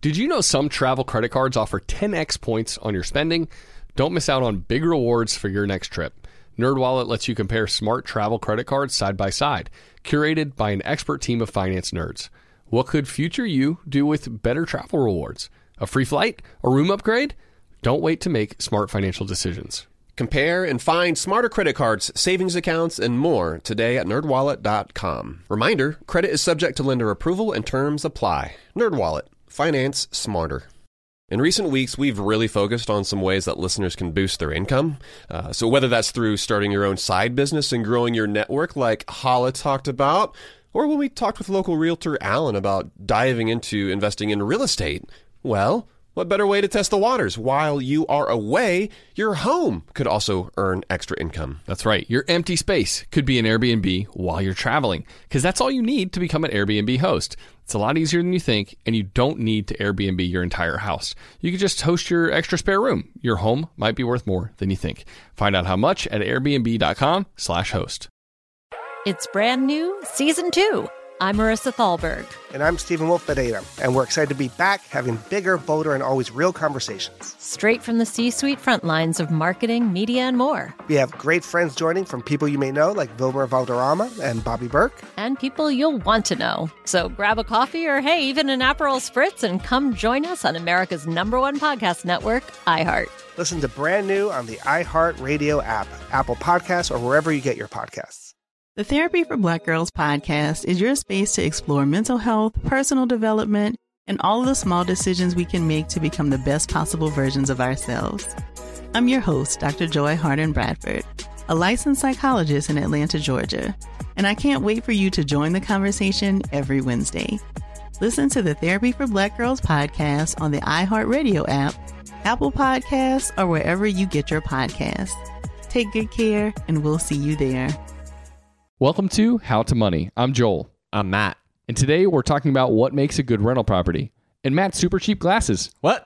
Did you know some travel credit cards offer 10x points on your spending? Don't miss out on big rewards for your next trip. NerdWallet lets you compare smart travel credit cards side by side, curated by an expert team of finance nerds. What could future you do with better travel rewards? A free flight? A room upgrade? Don't wait to make smart financial decisions. Compare and find smarter credit cards, savings accounts, and more today at nerdwallet.com. Reminder, credit is subject to lender approval and terms apply. NerdWallet. Finance smarter. In recent weeks, we've really focused on some ways that listeners can boost their income. So whether that's through starting your own side business and growing your network like Hala talked about, or when we talked with local realtor Alan about diving into investing in real estate, well, what better way to test the waters? While you are away, your home could also earn extra income. That's right. Your empty space could be an Airbnb while you're traveling, because that's all you need to become an Airbnb host. It's a lot easier than you think, and you don't need to Airbnb your entire house. You could just host your extra spare room. Your home might be worth more than you think. Find out how much at airbnb.com/host. It's brand new, Season 2. I'm Marissa Thalberg. And I'm Stephen Wolf-Bedeta, and we're excited to be back having bigger, bolder, and always real conversations. Straight from the C-suite front lines of marketing, media, and more. We have great friends joining from people you may know, like Wilmer Valderrama and Bobby Burke. And people you'll want to know. So grab a coffee or, hey, even an Aperol Spritz and come join us on America's #1 podcast network, iHeart. Listen to Brand New on the iHeart Radio app, Apple Podcasts, or wherever you get your podcasts. The Therapy for Black Girls podcast is your space to explore mental health, personal development, and all of the small decisions we can make to become the best possible versions of ourselves. I'm your host, Dr. Joy Harden Bradford, a licensed psychologist in Atlanta, Georgia, and I can't wait for you to join the conversation every Wednesday. Listen to the Therapy for Black Girls podcast on the iHeartRadio app, Apple Podcasts, or wherever you get your podcasts. Take good care, and we'll see you there. Welcome to How to Money. I'm Joel. I'm Matt. And today we're talking about what makes a good rental property. And Matt's super cheap glasses. What?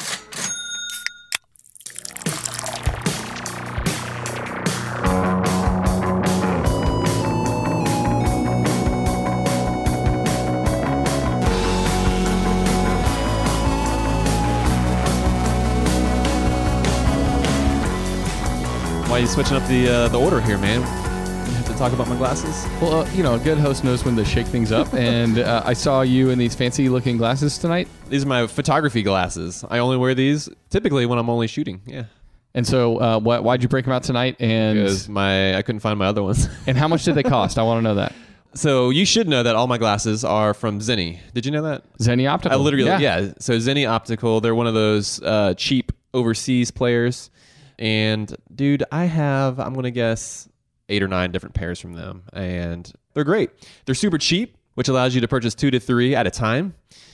Why are you switching up the order here, man? Talk about my glasses? Well, a good host knows when to shake things up, and I saw you in these fancy-looking glasses tonight. These are my photography glasses. I only wear these typically when I'm only shooting. Yeah. And so, why'd you break them out tonight? And because I couldn't find my other ones. And how much did they cost? I want to know that. So you should know that all my glasses are from Zenni. Did you know that? Zenni Optical. I literally, yeah. So Zenni Optical, they're one of those cheap overseas players. And dude, I'm going to guess 8 or 9 different pairs from them, and they're great. They're super cheap, which allows you to purchase 2 to 3 at a time.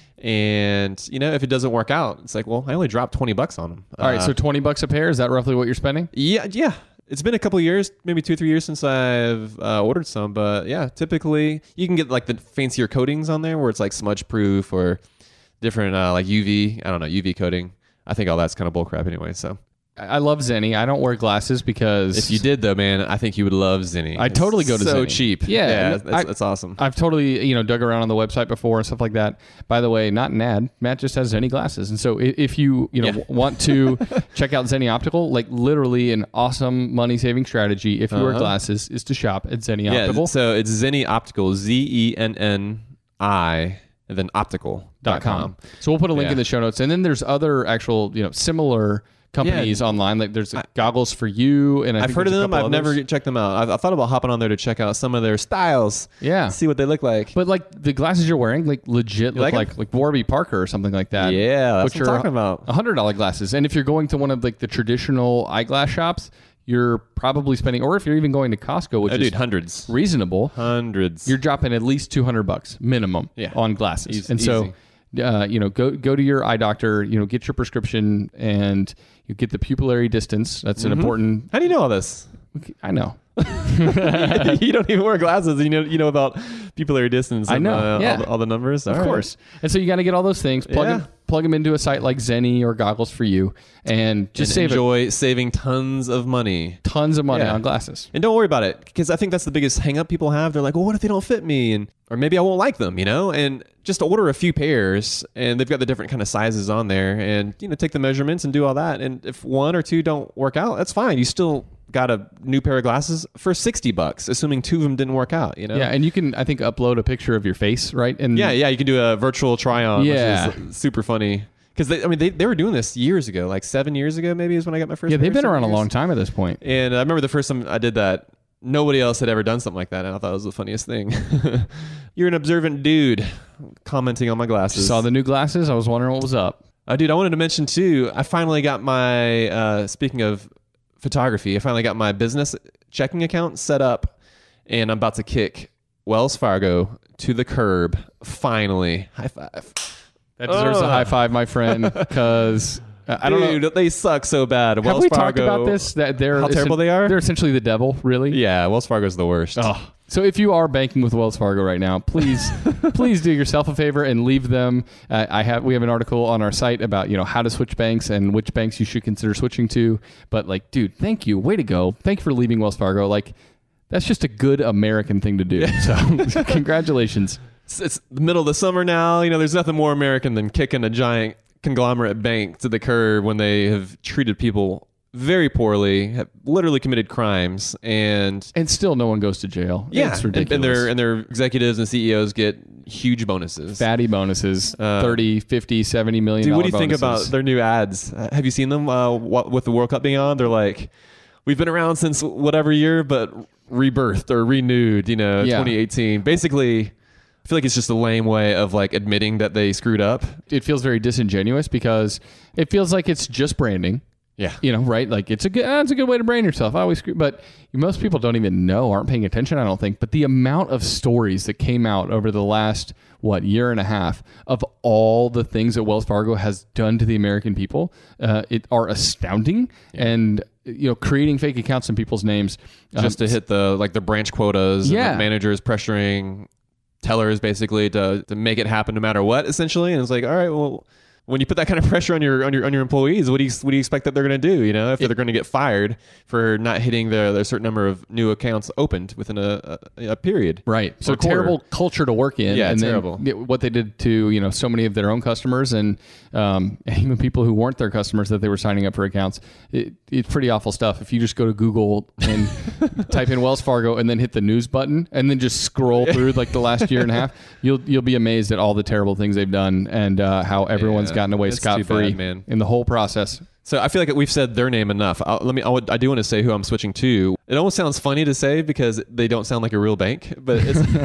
And if it doesn't work out, it's like, well, I only dropped $20 on them. All right, so $20 a pair, is that roughly what you're spending? Yeah. It's been a couple of years, maybe 2 or 3 years since I've ordered some, but yeah, typically you can get like the fancier coatings on there where it's like smudge proof or different like UV coating. I think all that's kind of bullcrap anyway. So I love Zenni. I don't wear glasses because... If you did, though, man, I think you would love Zenni. I totally go to Zenni. So cheap. Yeah. That's awesome. I've totally, dug around on the website before and stuff like that. By the way, not an ad. Matt just has Zenni glasses. And so if you, want to check out Zenni Optical, like literally an awesome money-saving strategy if you wear glasses is to shop at Zenni Optical. Yeah, so it's Zenni Optical, Zenni, and then optical.com. So we'll put a link in the show notes. And then there's other actual, similar companies online. Like there's Goggles for You, and I've heard of them. I've never checked them out. I thought about hopping on there to check out some of their styles. Yeah, see what they look like. But like the glasses you're wearing, like legit look like Warby Parker or something like that. Yeah, that's what I'm talking about. $100 glasses, and if you're going to one of like the traditional eyeglass shops, you're probably spending, or if you're even going to Costco, which is hundreds, reasonable, hundreds, you're dropping at least $200 minimum on glasses. So go to your eye doctor, get your prescription, and you get the pupillary distance. That's an important... How do you know all this? I know. You don't even wear glasses. You know about pupillary distance. I know. All the numbers. Of course. And so you got to get all those things, plug plug them into a site like Zenni or Goggles for You, and just enjoy saving tons of money. Tons of money Yeah. on glasses. And don't worry about it, because I think that's the biggest hang up people have. They're like, well, what if they don't fit me? Or maybe I won't like them, And just order a few pairs, and they've got the different kind of sizes on there, and, take the measurements and do all that. And if one or two don't work out, that's fine. You still got a new pair of glasses for $60, assuming two of them didn't work out, Yeah, and you can, I think, upload a picture of your face, right? And Yeah, you can do a virtual try-on, Yeah. which is super funny. Because they were doing this years ago, like 7 years ago, maybe is when I got my first. Yeah, they've pair, been around 7 a long years. time at this point. And I remember the first time I did that, nobody else had ever done something like that, and I thought it was the funniest thing. You're an observant dude commenting on my glasses. Saw the new glasses. I was wondering what was up. Dude, I wanted to mention too, I finally got my, speaking of photography, I finally got my business checking account set up, and I'm about to kick Wells Fargo to the curb. Finally. High five. That deserves a high five, my friend, because I don't know. Dude, they suck so bad. Have Wells we Fargo, talked about this? That they're how terrible they are? They're essentially the devil, really. Yeah, Wells Fargo's the worst. Oh. So if you are banking with Wells Fargo right now, please do yourself a favor and leave them. We have an article on our site about how to switch banks and which banks you should consider switching to. But dude, thank you, way to go. Thank you for leaving Wells Fargo. That's just a good American thing to do. So congratulations. It's the middle of the summer now. There's nothing more American than kicking a giant conglomerate bank to the curb when they have treated people very poorly, have literally committed crimes, and still no one goes to jail. Yeah, It's ridiculous. and their executives and CEOs get huge bonuses. Fatty bonuses, 30, 50, 70 million. Dude, what do you think bonuses. about their new ads? Have you seen them with the World Cup being on? They're like, we've been around since whatever year, but rebirthed or renewed, 2018. Basically, I feel like it's just a lame way of admitting that they screwed up. It feels very disingenuous because it feels like it's just branding. Yeah. Right? It's a good way to brand yourself. I always screw, but most people don't even know, aren't paying attention, I don't think. But the amount of stories that came out over the last, year and a half of all the things that Wells Fargo has done to the American people, are astounding. Yeah. And, creating fake accounts in people's names. Just to hit the branch quotas. Yeah. And the managers pressuring tellers basically to make it happen no matter what, essentially. And it's like, all right, well, when you put that kind of pressure on your employees, what do you expect that they're going to do? If they're going to get fired for not hitting their certain number of new accounts opened within a period, right? So or a quarter. terrible culture to work in. Yeah, and terrible. Then what they did to so many of their own customers and even people who weren't their customers that they were signing up for accounts. It's pretty awful stuff. If you just go to Google and type in Wells Fargo and then hit the news button and then just scroll through the last year and a half, you'll be amazed at all the terrible things they've done and how everyone's gotten away That's scot-free too bad, man. in the whole process. So I feel like we've said their name enough. I do want to say who I'm switching to. It almost sounds funny to say because they don't sound like a real bank, but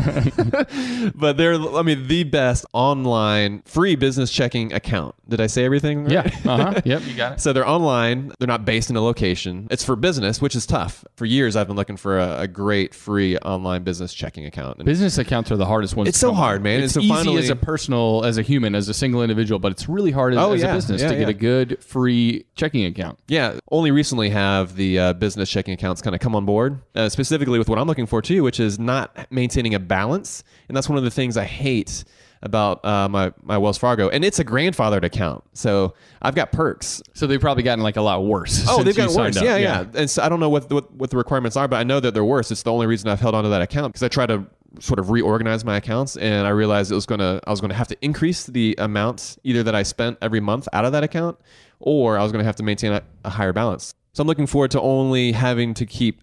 but they're the best online free business checking account. Did I say everything right? Yeah. Yep. You got it. So they're online. They're not based in a location. It's for business, which is tough. For years, I've been looking for a great free online business checking account. And business accounts are the hardest ones. It's to so come hard, by. man. It's And so easy finally- as a human, as a single individual, but it's really hard as a business to get a good free checking account. Yeah, only recently have the business checking accounts kind of come on board, specifically with what I'm looking for too, which is not maintaining a balance. And that's one of the things I hate about my Wells Fargo. And it's a grandfathered account. So I've got perks. So they've probably gotten a lot worse. Oh, since they've you gotten worse. signed up. Yeah. And so I don't know what the requirements are, but I know that they're worse. It's the only reason I've held onto that account because I try to sort of reorganize my accounts, and I realized I was gonna have to increase the amount either that I spent every month out of that account, or I was gonna have to maintain a higher balance. So I'm looking forward to only having to keep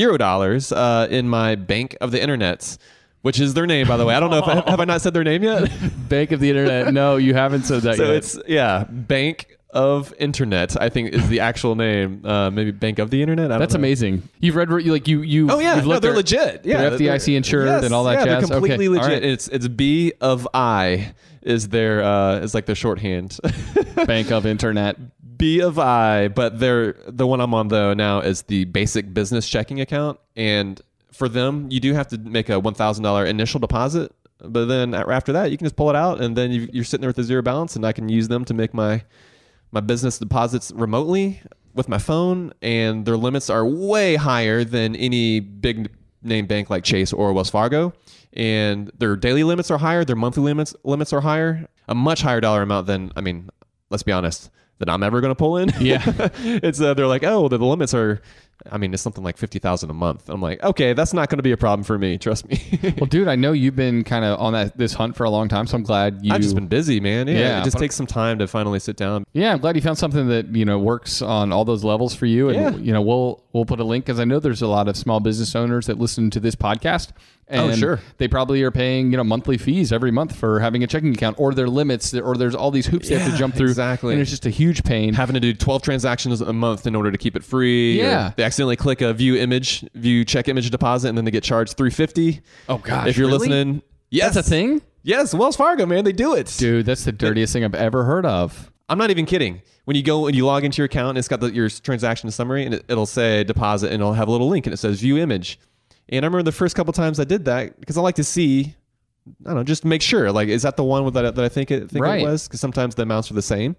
$0 in my Bank of the Internet, which is their name, by the way. I don't know if have I not said their name yet. Bank of the Internet. No, you haven't said that yet. So it's Bank of Internet, I think is the actual name. Maybe Bank of the Internet. I don't That's know. amazing. You've read you. Oh yeah, you've no, looked they're their- legit. Yeah, they're FDIC insured yes, and all that yeah, jazz. They're completely Okay. legit. All right. It's B of I is their is like their shorthand. Bank of Internet. B of I, but the one I'm on though now is the basic business checking account, and for them you do have to make a $1,000 initial deposit, but then after that you can just pull it out, and then you're sitting there with a zero balance, and I can use them to make my business deposits remotely with my phone, and their limits are way higher than any big name bank like Chase or Wells Fargo, and their daily limits are higher, their monthly limits are higher. a much higher dollar amount than, I mean, let's be honest, that I'm ever going to pull in. Yeah. It's they're like, oh, the limits are, I mean, it's something like $50,000 a month. I'm like, okay, that's not going to be a problem for me. Trust me. Well, dude, I know you've been kind of on this hunt for a long time, so I'm glad you. I've just been busy, man. Yeah, it just but- takes some time to finally sit down. Yeah, I'm glad you found something that works on all those levels for you. And we'll put a link because I know there's a lot of small business owners that listen to this podcast. And sure. They probably are paying monthly fees every month for having a checking account, or their limits, or there's all these hoops they have to jump through. Exactly. And it's just a huge pain. Having to do 12 transactions a month in order to keep it free. Yeah. Or they accidentally click a view check image deposit, and then they get charged $350. Oh gosh, If you're really? listening, yes, That's a thing, Yes, Wells Fargo, man, they do it. dude. That's the dirtiest thing I've ever heard of. I'm not even kidding. When you go and you log into your account, and it's got your transaction summary, and it'll say deposit, and it'll have a little link, and it says view image. And I remember the first couple times I did that because I like to see, I don't know, just to make sure, like, is that the one that I think it Right. was? Because sometimes the amounts are the same.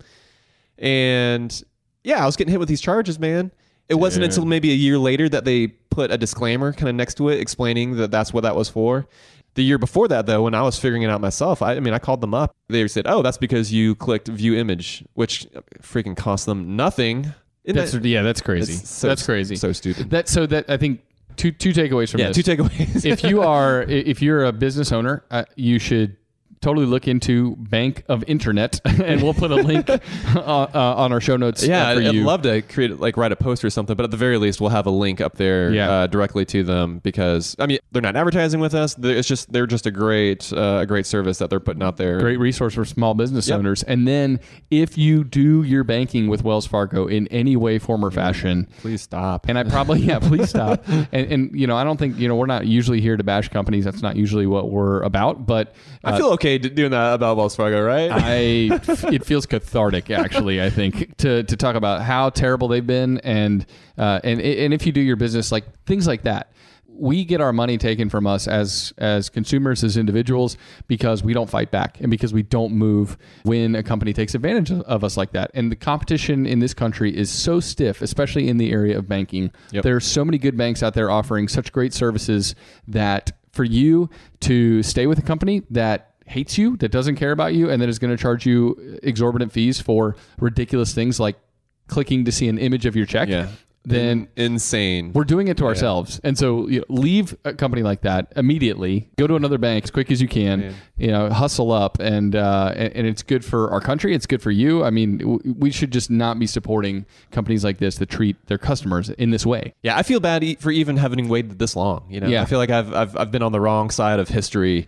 And yeah, I was getting hit with these charges, man. It wasn't until maybe a year later that they put a disclaimer kind of next to it explaining that that's what that was for. The year before that, though, when I was figuring it out myself, I called them up. They said, oh, that's because you clicked view image, which freaking cost them nothing. That's crazy. That's crazy. So stupid. That I think two takeaways from this. Two takeaways. if you're a business owner, you should totally look into Bank of Internet, and we'll put a link on our show notes. Yeah, for I'd you. love to write a post or something, but at the very least, we'll have a link up there directly to them because they're not advertising with us. They're just a great service that they're putting out there. Great resource for small business owners. And then if you do your banking with Wells Fargo in any way, form, or fashion, Please stop. and I probably please stop. And I don't think we're not usually here to bash companies. That's not usually what we're about. But I feel okay doing that about Wells Fargo, right? it feels cathartic, actually. I think to talk about how terrible they've been, and if you do your business, like things like that, we get our money taken from us as consumers, as individuals, because we don't fight back and because we don't move when a company takes advantage of us like that. And the competition in this country is so stiff, especially in the area of banking. Yep. There are so many good banks out there offering such great services that for you to stay with a company that hates you, that doesn't care about you, and that is going to charge you exorbitant fees for ridiculous things like clicking to see an image of your check, then insane. we're doing it to ourselves. And so leave a company like that immediately. Go to another bank as quick as you can. Hustle up, and it's good for our country. It's good for you. I mean, we should just not be supporting companies like this that treat their customers in this way. Yeah, I feel bad for even having waited this long. Yeah. I feel like I've been on the wrong side of history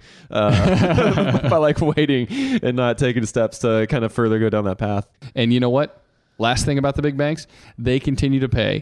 by waiting and not taking steps to kind of further go down that path. And you know what? Last thing about the big banks, they continue to pay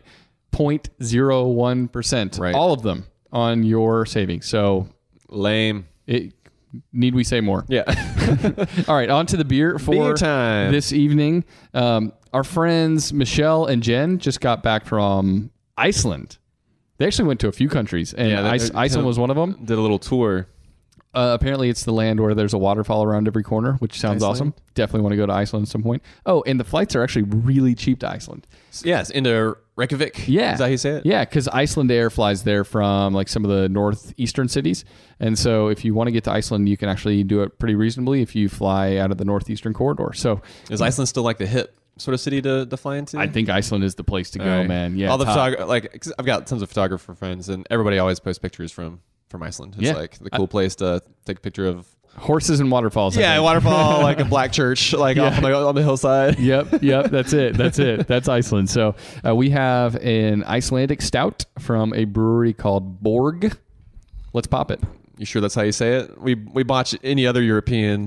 0.01%, Right. all of them, on your savings. So Lame. need we say more? Yeah. All right, on to the beer for Beer time. this evening. Our friends Michelle and Jen just got back from Iceland. They actually went to a few countries, and Iceland was one of them. Did a little tour. Apparently, it's the land where there's a waterfall around every corner, which sounds awesome. Definitely want to go to Iceland at some point. Oh, and the flights are actually really cheap to Iceland. Yes, into Reykjavik. Yeah. Is that how you say it? Yeah, because Iceland Air flies there from some of the northeastern cities. And so if you want to get to Iceland, you can actually do it pretty reasonably if you fly out of the northeastern corridor. So Is Iceland still the hip sort of city to fly into? I think Iceland is the place to go, All right. man. Yeah, all the top. cause I've got tons of photographer friends, and everybody always posts pictures from Iceland. It's the cool place to take a picture of. Horses and waterfalls. I Yeah, think. waterfall, a black church, off on the hillside. Yep, that's it. That's Iceland. So we have an Icelandic stout from a brewery called Borg. Let's pop it. You sure that's how you say it? We botch any other European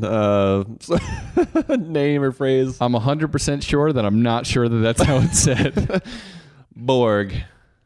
name or phrase. I'm 100% sure that I'm not sure that that's how it's said. Borg.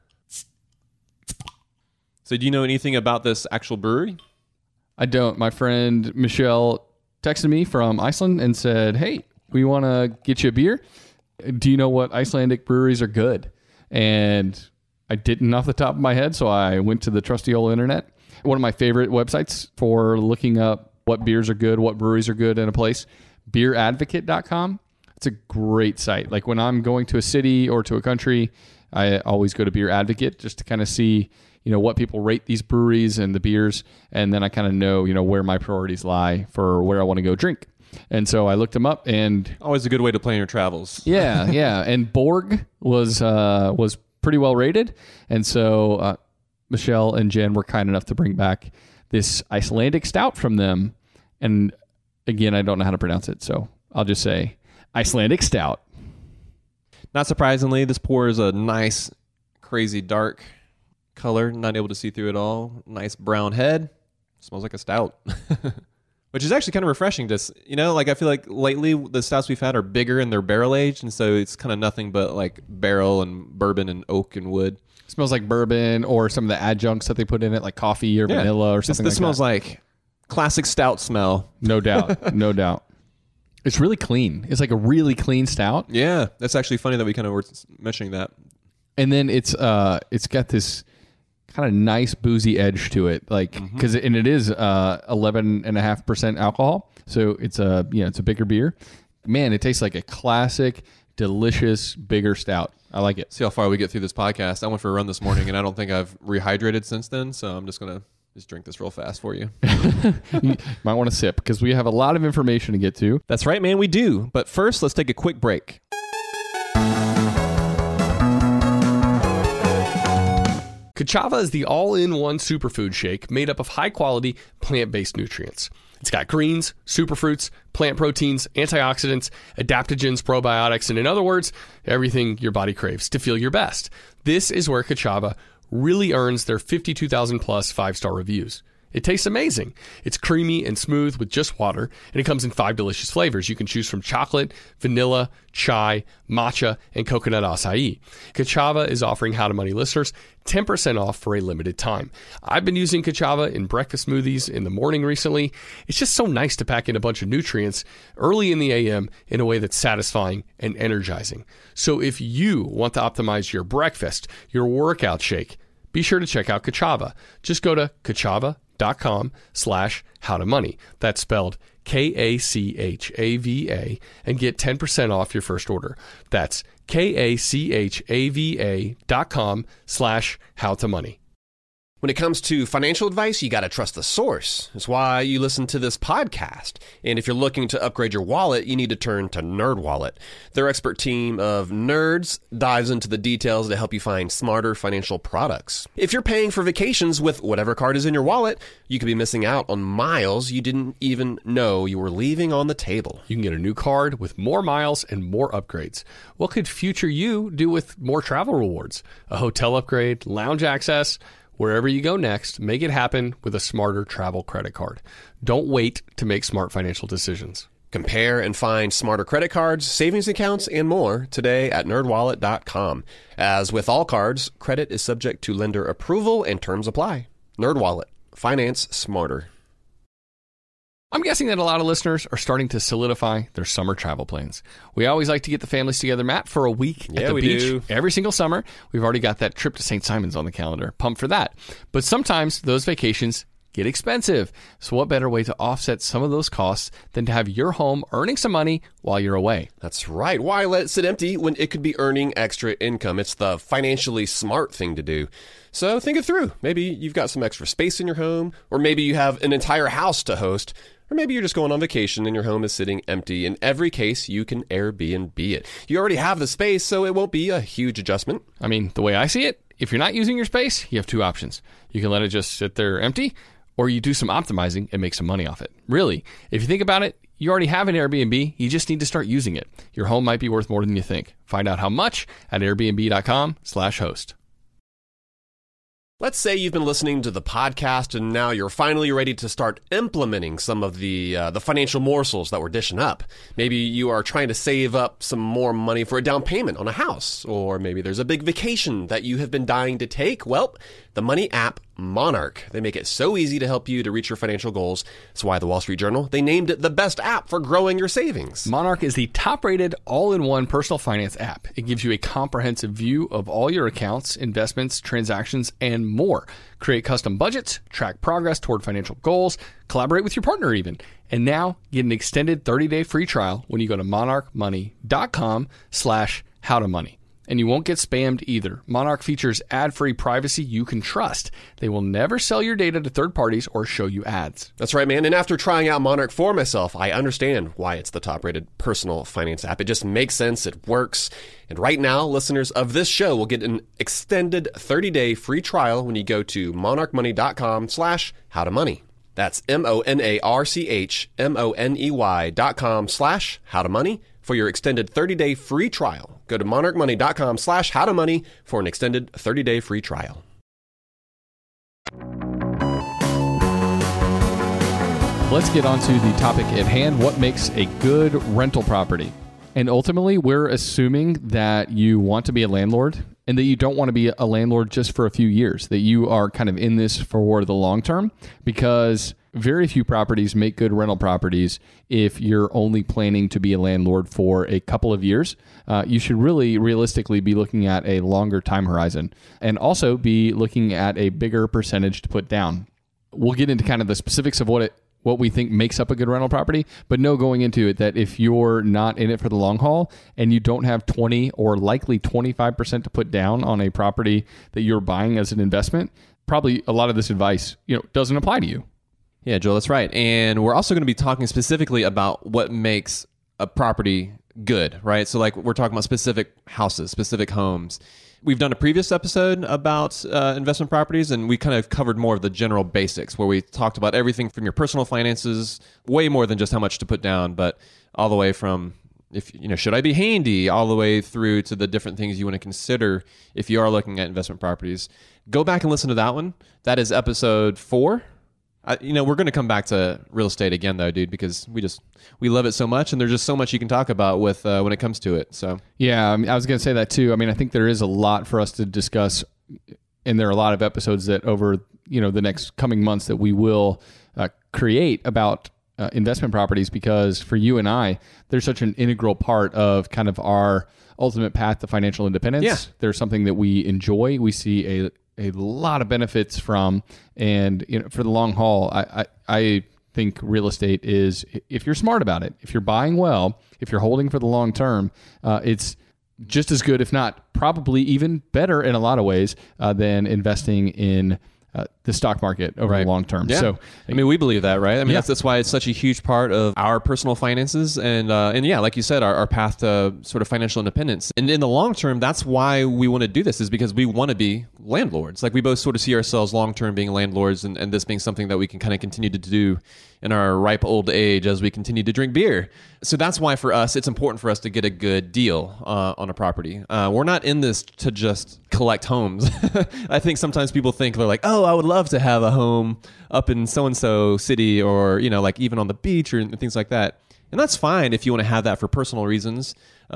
So do you know anything about this actual brewery? I don't. My friend Michelle texted me from Iceland and said, hey, we want to get you a beer. Do you know what Icelandic breweries are good? And I didn't off the top of my head, so I went to the trusty old internet. One of my favorite websites for looking up what beers are good, what breweries are good in a place, beeradvocate.com. It's a great site. Like when I'm going to a city or to a country, I always go to Beer Advocate just to kind of see what people rate these breweries and the beers, and then I kind of know, where my priorities lie for where I want to go drink. And so I looked them up, and Always a good way to plan your travels. yeah. And Borg was pretty well rated. And so Michelle and Jen were kind enough to bring back this Icelandic stout from them. And again, I don't know how to pronounce it, so I'll just say Icelandic stout. Not surprisingly, this pour is a nice, crazy dark color. Not able to see through it all. Nice brown head. Smells like a stout. Which is actually kind of refreshing. I feel like lately the stouts we've had are bigger and they're barrel aged, and so it's kind of nothing but like barrel and bourbon and oak and wood. It smells like bourbon or some of the adjuncts that they put in it, like coffee or vanilla or something. This smells like classic stout smell. No doubt. No doubt. It's really clean. It's like a really clean stout. Yeah, that's actually funny that we kind of were mentioning that. And then it's got this kind of nice boozy edge to it, like because it is 11.5% alcohol, so it's a bigger beer. Man, it tastes like a classic, delicious, bigger stout. I like it. See how far we get through this podcast. I went for a run this morning, and I don't think I've rehydrated since then, so I'm just gonna drink this real fast for you. You might want to sip because we have a lot of information to get to. That's right, man, we do. But first, let's take a quick break. Ka'Chava is the all-in-one superfood shake made up of high-quality plant-based nutrients. It's got greens, superfruits, plant proteins, antioxidants, adaptogens, probiotics, and in other words, everything your body craves to feel your best. This is where Ka'Chava really earns their 52,000 plus 5-star reviews. It tastes amazing. It's creamy and smooth with just water, and it comes in 5 delicious flavors. You can choose from chocolate, vanilla, chai, matcha, and coconut acai. Ka'Chava is offering How to Money listeners 10% off for a limited time. I've been using Ka'Chava in breakfast smoothies in the morning recently. It's just so nice to pack in a bunch of nutrients early in the AM in a way that's satisfying and energizing. So if you want to optimize your breakfast, your workout shake, be sure to check out Ka'Chava. Just go to kachava.com/howtomoney. That's spelled Kachava and get 10% off your first order. That's kachava.com/howtomoney. When it comes to financial advice, you got to trust the source. That's why you listen to this podcast. And if you're looking to upgrade your wallet, you need to turn to NerdWallet. Their expert team of nerds dives into the details to help you find smarter financial products. If you're paying for vacations with whatever card is in your wallet, you could be missing out on miles you didn't even know you were leaving on the table. You can get a new card with more miles and more upgrades. What could future you do with more travel rewards? A hotel upgrade, lounge access? Wherever you go next, make it happen with a smarter travel credit card. Don't wait to make smart financial decisions. Compare and find smarter credit cards, savings accounts, and more today at nerdwallet.com. As with all cards, credit is subject to lender approval and terms apply. NerdWallet. Finance smarter. I'm guessing that a lot of listeners are starting to solidify their summer travel plans. We always like to get the families together, Matt, for a week at the beach every single summer. We've already got that trip to St. Simon's on the calendar. Pumped for that. But sometimes those vacations get expensive. So what better way to offset some of those costs than to have your home earning some money while you're away? That's right. Why let it sit empty when it could be earning extra income? It's the financially smart thing to do. So think it through. Maybe you've got some extra space in your home, or maybe you have an entire house to host, or maybe you're just going on vacation and your home is sitting empty. In every case, you can Airbnb it. You already have the space, so it won't be a huge adjustment. I mean, the way I see it, if you're not using your space, you have two options. You can let it just sit there empty, or you do some optimizing and make some money off it. Really, if you think about it, you already have an Airbnb. You just need to start using it. Your home might be worth more than you think. Find out how much at airbnb.com/host. Let's say you've been listening to the podcast and now you're finally ready to start implementing some of the financial morsels that we're dishing up. Maybe you are trying to save up some more money for a down payment on a house, or maybe there's a big vacation that you have been dying to take. Well, the money app Monarch. They make it so easy to help you to reach your financial goals. That's why the Wall Street Journal, they named it the best app for growing your savings. Monarch is the top-rated all-in-one personal finance app. It gives you a comprehensive view of all your accounts, investments, transactions, and more. Create custom budgets, track progress toward financial goals, collaborate with your partner even. And now get an extended 30-day free trial when you go to monarchmoney.com/howtomoney. And you won't get spammed either. Monarch features ad-free privacy you can trust. They will never sell your data to third parties or show you ads. That's right, man. And after trying out Monarch for myself, I understand why it's the top-rated personal finance app. It just makes sense. It works. And right now, listeners of this show will get an extended 30-day free trial when you go to monarchmoney.com/howtomoney. That's monarchmoney.com/howtomoney for your extended 30-day free trial. Go to monarchmoney.com/howtomoney for an extended 30-day free trial. Let's get on to the topic at hand. What makes a good rental property? And ultimately, we're assuming that you want to be a landlord and that you don't want to be a landlord just for a few years, that you are kind of in this for the long term, because very few properties make good rental properties if you're only planning to be a landlord for a couple of years. You should really realistically be looking at a longer time horizon and also be looking at a bigger percentage to put down. We'll get into kind of the specifics of what we think makes up a good rental property, but know going into it that if you're not in it for the long haul and you don't have 20 or likely 25% to put down on a property that you're buying as an investment, probably a lot of this advice, doesn't apply to you. Yeah, Joel, that's right. And we're also going to be talking specifically about what makes a property good, right? So like we're talking about specific houses, specific homes. We've done a previous episode about investment properties, and we kind of covered more of the general basics, where we talked about everything from your personal finances, way more than just how much to put down, but all the way from should I be handy, all the way through to the different things you want to consider if you are looking at investment properties. Go back and listen to that one. That is episode 4. We're going to come back to real estate again, though, dude, because we love it so much, and there's just so much you can talk about with when it comes to it. So yeah, I was going to say that too. I mean, I think there is a lot for us to discuss, and there are a lot of episodes that over the next coming months that we will create about investment properties, because for you and I, they're such an integral part of kind of our ultimate path to financial independence. Yeah. They're something that we enjoy. We see a lot of benefits from, and for the long haul, I think real estate is, if you're smart about it, if you're buying well, if you're holding for the long term, it's just as good, if not probably even better in a lot of ways than investing in the stock market over the long term. Yeah. So, I mean, we believe that, right? I mean, Yeah. that's why it's such a huge part of our personal finances, and yeah, like you said, our path to sort of financial independence. And in the long term, that's why we want to do this, is because we want to be landlords. Like we both sort of see ourselves long term being landlords, and this being something that we can kind of continue to do in our ripe old age as we continue to drink beer. So that's why for us, it's important for us to get a good deal on a property. We're not in this to just collect homes. I think sometimes people think they're like, oh, I would love to have a home up in so-and-so city, or, like even on the beach or things like that. And that's fine if you want to have that for personal reasons,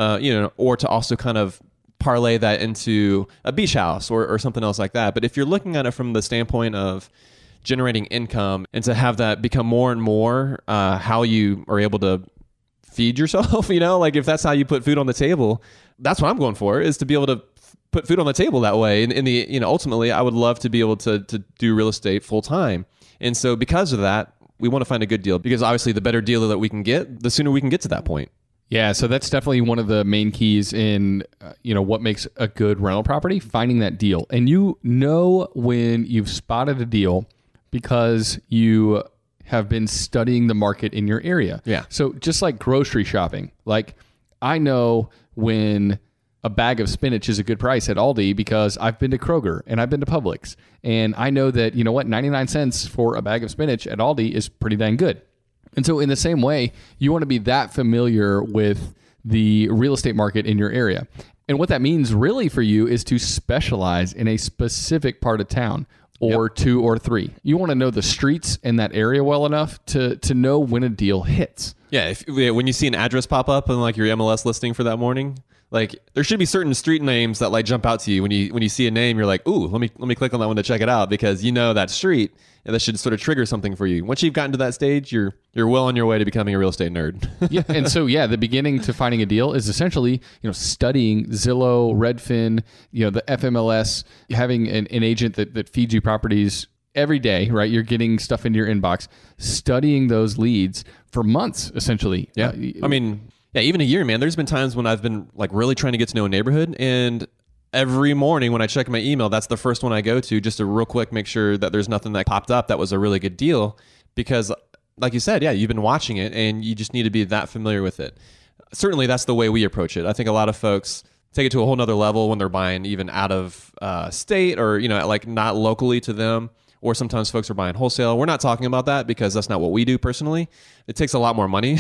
or to also kind of parlay that into a beach house or something else like that. But if you're looking at it from the standpoint of generating income, and to have that become more and more how you are able to feed yourself, like if that's how you put food on the table, that's what I'm going for, is to be able to put food on the table that way. In the ultimately, I would love to be able to do real estate full time. And so because of that, we want to find a good deal, because obviously the better deal that we can get, the sooner we can get to that point. Yeah, so that's definitely one of the main keys in what makes a good rental property, finding that deal. And when you've spotted a deal because you have been studying the market in your area. Yeah. So just like grocery shopping, like I know when a bag of spinach is a good price at Aldi because I've been to Kroger and I've been to Publix, and I know that 99 cents for a bag of spinach at Aldi is pretty dang good. And so in the same way, you want to be that familiar with the real estate market in your area. And what that means really for you is to specialize in a specific part of town, or two or three. You want to know the streets in that area well enough to know when a deal hits. Yeah, when you see an address pop up on like your MLS listing for that morning, like there should be certain street names that like jump out to you when you see a name. You're like, ooh, let me click on that one to check it out, because that street, and that should sort of trigger something for you. Once you've gotten to that stage, you're well on your way to becoming a real estate nerd. Yeah, and so the beginning to finding a deal is essentially studying Zillow, Redfin, the FMLS, having an agent that feeds you properties every day, right? You're getting stuff into your inbox, studying those leads for months, essentially. Yeah, I mean, Yeah, even a year, man. There's been times when I've been like really trying to get to know a neighborhood, and every morning when I check my email, that's the first one I go to just to real quick make sure that there's nothing that popped up that was a really good deal. Because like you said, yeah, you've been watching it and you just need to be that familiar with it. Certainly that's the way we approach it. I think a lot of folks take it to a whole nother level when they're buying even out of state or, like not locally to them. Or sometimes folks are buying wholesale. We're not talking about that because that's not what we do personally. It takes a lot more money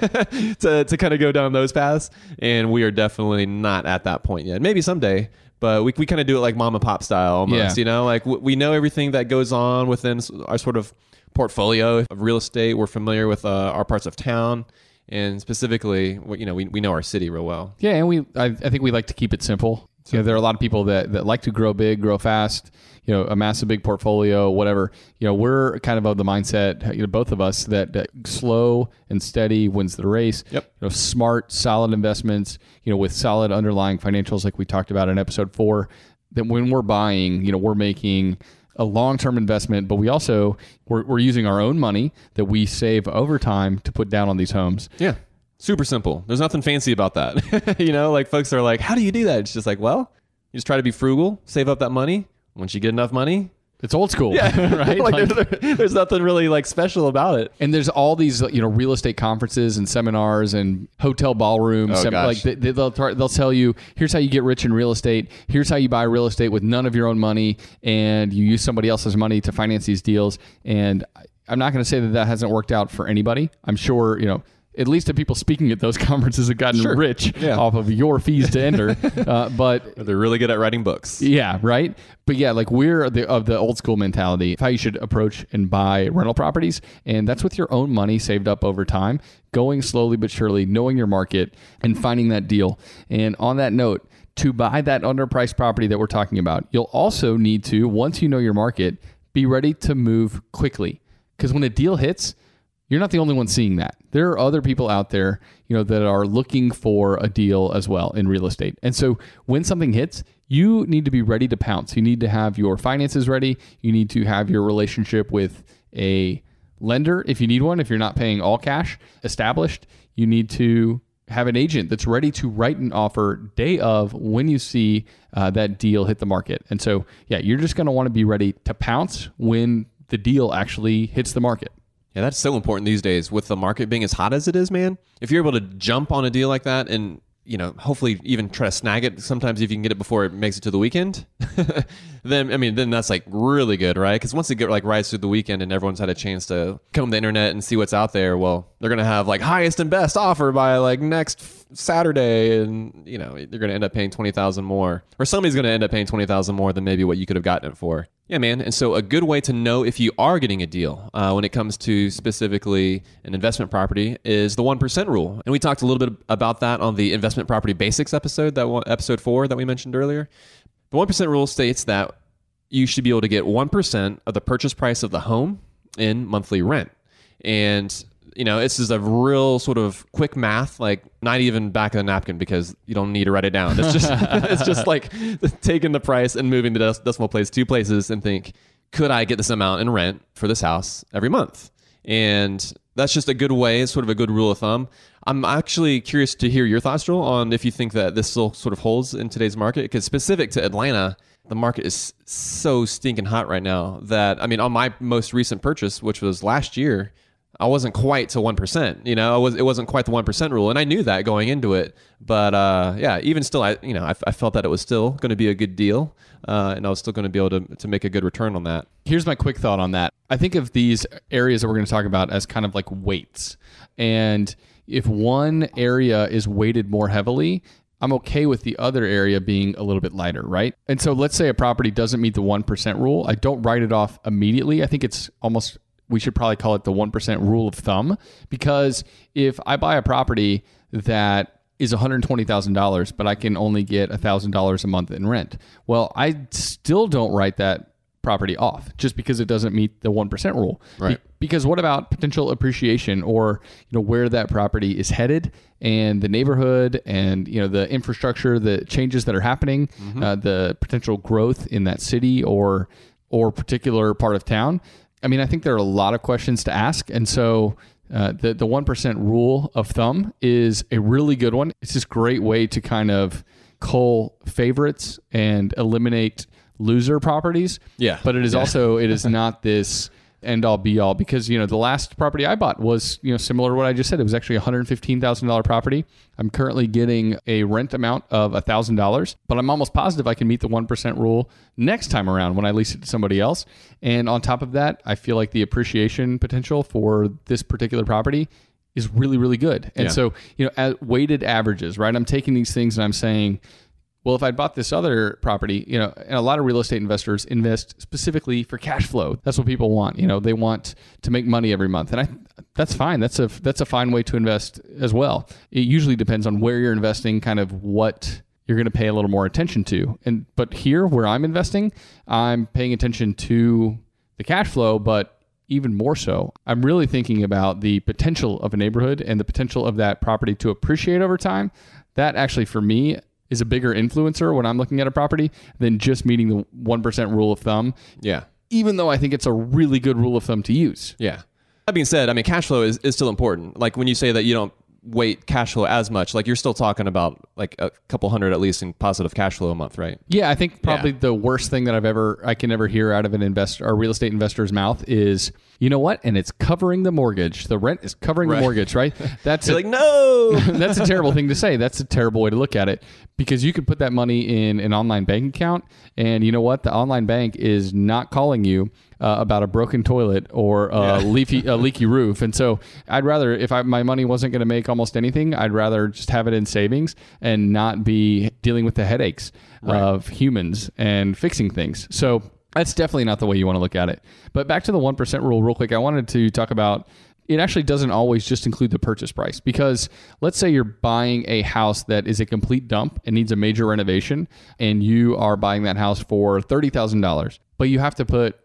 to kind of go down those paths. And we are definitely not at that point yet. Maybe someday, but we kind of do it like mom and pop style almost, Like we know everything that goes on within our sort of portfolio of real estate. We're familiar with our parts of town. And specifically, we know our city real well. Yeah, and I think we like to keep it simple. There are a lot of people that like to grow big, grow fast, amass a big portfolio, whatever. We're kind of the mindset, both of us, that slow and steady wins the race. Yep. Smart, solid investments, with solid underlying financials like we talked about in episode 4, that when we're buying, we're making a long-term investment, but we also, we're using our own money that we save over time to put down on these homes. Yeah. Super simple. There's nothing fancy about that. Like folks are like, how do you do that? It's just like, well, you just try to be frugal, save up that money. Once you get enough money, it's old school. Yeah, right? There's nothing really like special about it. And there's all these, real estate conferences and seminars and hotel ballrooms. Gosh. Like they'll tell you, here's how you get rich in real estate. Here's how you buy real estate with none of your own money, and you use somebody else's money to finance these deals. And I'm not going to say that hasn't worked out for anybody. I'm sure, at least the people speaking at those conferences have gotten rich off of your fees to enter. But they're really good at writing books. Yeah, right? But yeah, like we're of the old school mentality of how you should approach and buy rental properties. And that's with your own money saved up over time, going slowly but surely, knowing your market and finding that deal. And on that note, to buy that underpriced property that we're talking about, you'll also need to, once you know your market, be ready to move quickly. Because when a deal hits, you're not the only one seeing that. There are other people out there, that are looking for a deal as well in real estate. And so when something hits, you need to be ready to pounce. You need to have your finances ready. You need to have your relationship with a lender, if you need one, if you're not paying all cash, established. You need to have an agent that's ready to write an offer day of when you see that deal hit the market. And so, yeah, you're just going to want to be ready to pounce when the deal actually hits the market. Yeah, that's so important these days with the market being as hot as it is, man. If you're able to jump on a deal like that and, hopefully even try to snag it, sometimes if you can get it before it makes it to the weekend, then that's like really good, right? Because once it get like rides through the weekend and everyone's had a chance to comb the internet and see what's out there, well, they're going to have like highest and best offer by like next Saturday, and you're going to end up paying $20,000 more, or somebody's going to end up paying $20,000 more than maybe what you could have gotten it for. Yeah, man. And so a good way to know if you are getting a deal when it comes to specifically an investment property is the 1% rule. And we talked a little bit about that on the investment property basics episode, episode 4 that we mentioned earlier. The 1% rule states that you should be able to get 1% of the purchase price of the home in monthly rent. And this is a real sort of quick math, like not even back of the napkin because you don't need to write it down. It's just it's just like taking the price and moving the decimal place 2 places and think, could I get this amount in rent for this house every month? And that's just a good way, it's sort of a good rule of thumb. I'm actually curious to hear your thoughts, Joel, on if you think that this still sort of holds in today's market, because specific to Atlanta, the market is so stinking hot right now that, on my most recent purchase, which was last year, I wasn't quite to 1%. It wasn't quite the 1% rule, and I knew that going into it. But even still, I felt that it was still going to be a good deal, and I was still going to be able to make a good return on that. Here's my quick thought on that. I think of these areas that we're going to talk about as kind of like weights, and if one area is weighted more heavily, I'm okay with the other area being a little bit lighter, right? And so let's say a property doesn't meet the 1% rule. I don't write it off immediately. I think it's almost, we should probably call it the 1% rule of thumb, because if I buy a property that is $120,000, but I can only get $1,000 a month in rent, well, I still don't write that property off just because it doesn't meet the 1% rule. Right. Because what about potential appreciation, or where that property is headed and the neighborhood and the infrastructure, the changes that are happening, the potential growth in that city or particular part of town. I think there are a lot of questions to ask. And so The 1% rule of thumb is a really good one. It's this great way to kind of cull favorites and eliminate loser properties. Yeah. But it is also, it is not this end all be all, because, the last property I bought was, similar to what I just said. It was actually a $115,000 property. I'm currently getting a rent amount of $1,000, but I'm almost positive I can meet the 1% rule next time around when I lease it to somebody else. And on top of that, I feel like the appreciation potential for this particular property is really, really good. And so, at weighted averages, right? I'm taking these things and I'm saying, well, if I'd bought this other property, and a lot of real estate investors invest specifically for cash flow. That's what people want. They want to make money every month. And that's fine. That's a fine way to invest as well. It usually depends on where you're investing, kind of what you're going to pay a little more attention to. But here where I'm investing, I'm paying attention to the cash flow, but even more so, I'm really thinking about the potential of a neighborhood and the potential of that property to appreciate over time. That actually, for me, is a bigger influencer when I'm looking at a property than just meeting the 1% rule of thumb. Yeah. Even though I think it's a really good rule of thumb to use. Yeah. That being said, cash flow is still important. Like when you say that you don't weight cash flow as much, like you're still talking about like a couple hundred at least in positive cash flow a month, right? Yeah, I think probably the worst thing that I can ever hear out of an investor or real estate investor's mouth is, you know what? And it's covering the mortgage. The rent is covering the mortgage, right? That's like, no, that's a terrible thing to say. That's a terrible way to look at it, because you could put that money in an online bank account, and you know what? The online bank is not calling you about a broken toilet or a leaky roof. And so I'd rather, if my money wasn't going to make almost anything, I'd rather just have it in savings and not be dealing with the headaches of humans and fixing things. So that's definitely not the way you want to look at it. But back to the 1% rule real quick, I wanted to talk about, it actually doesn't always just include the purchase price, because let's say you're buying a house that is a complete dump and needs a major renovation, and you are buying that house for $30,000, but you have to put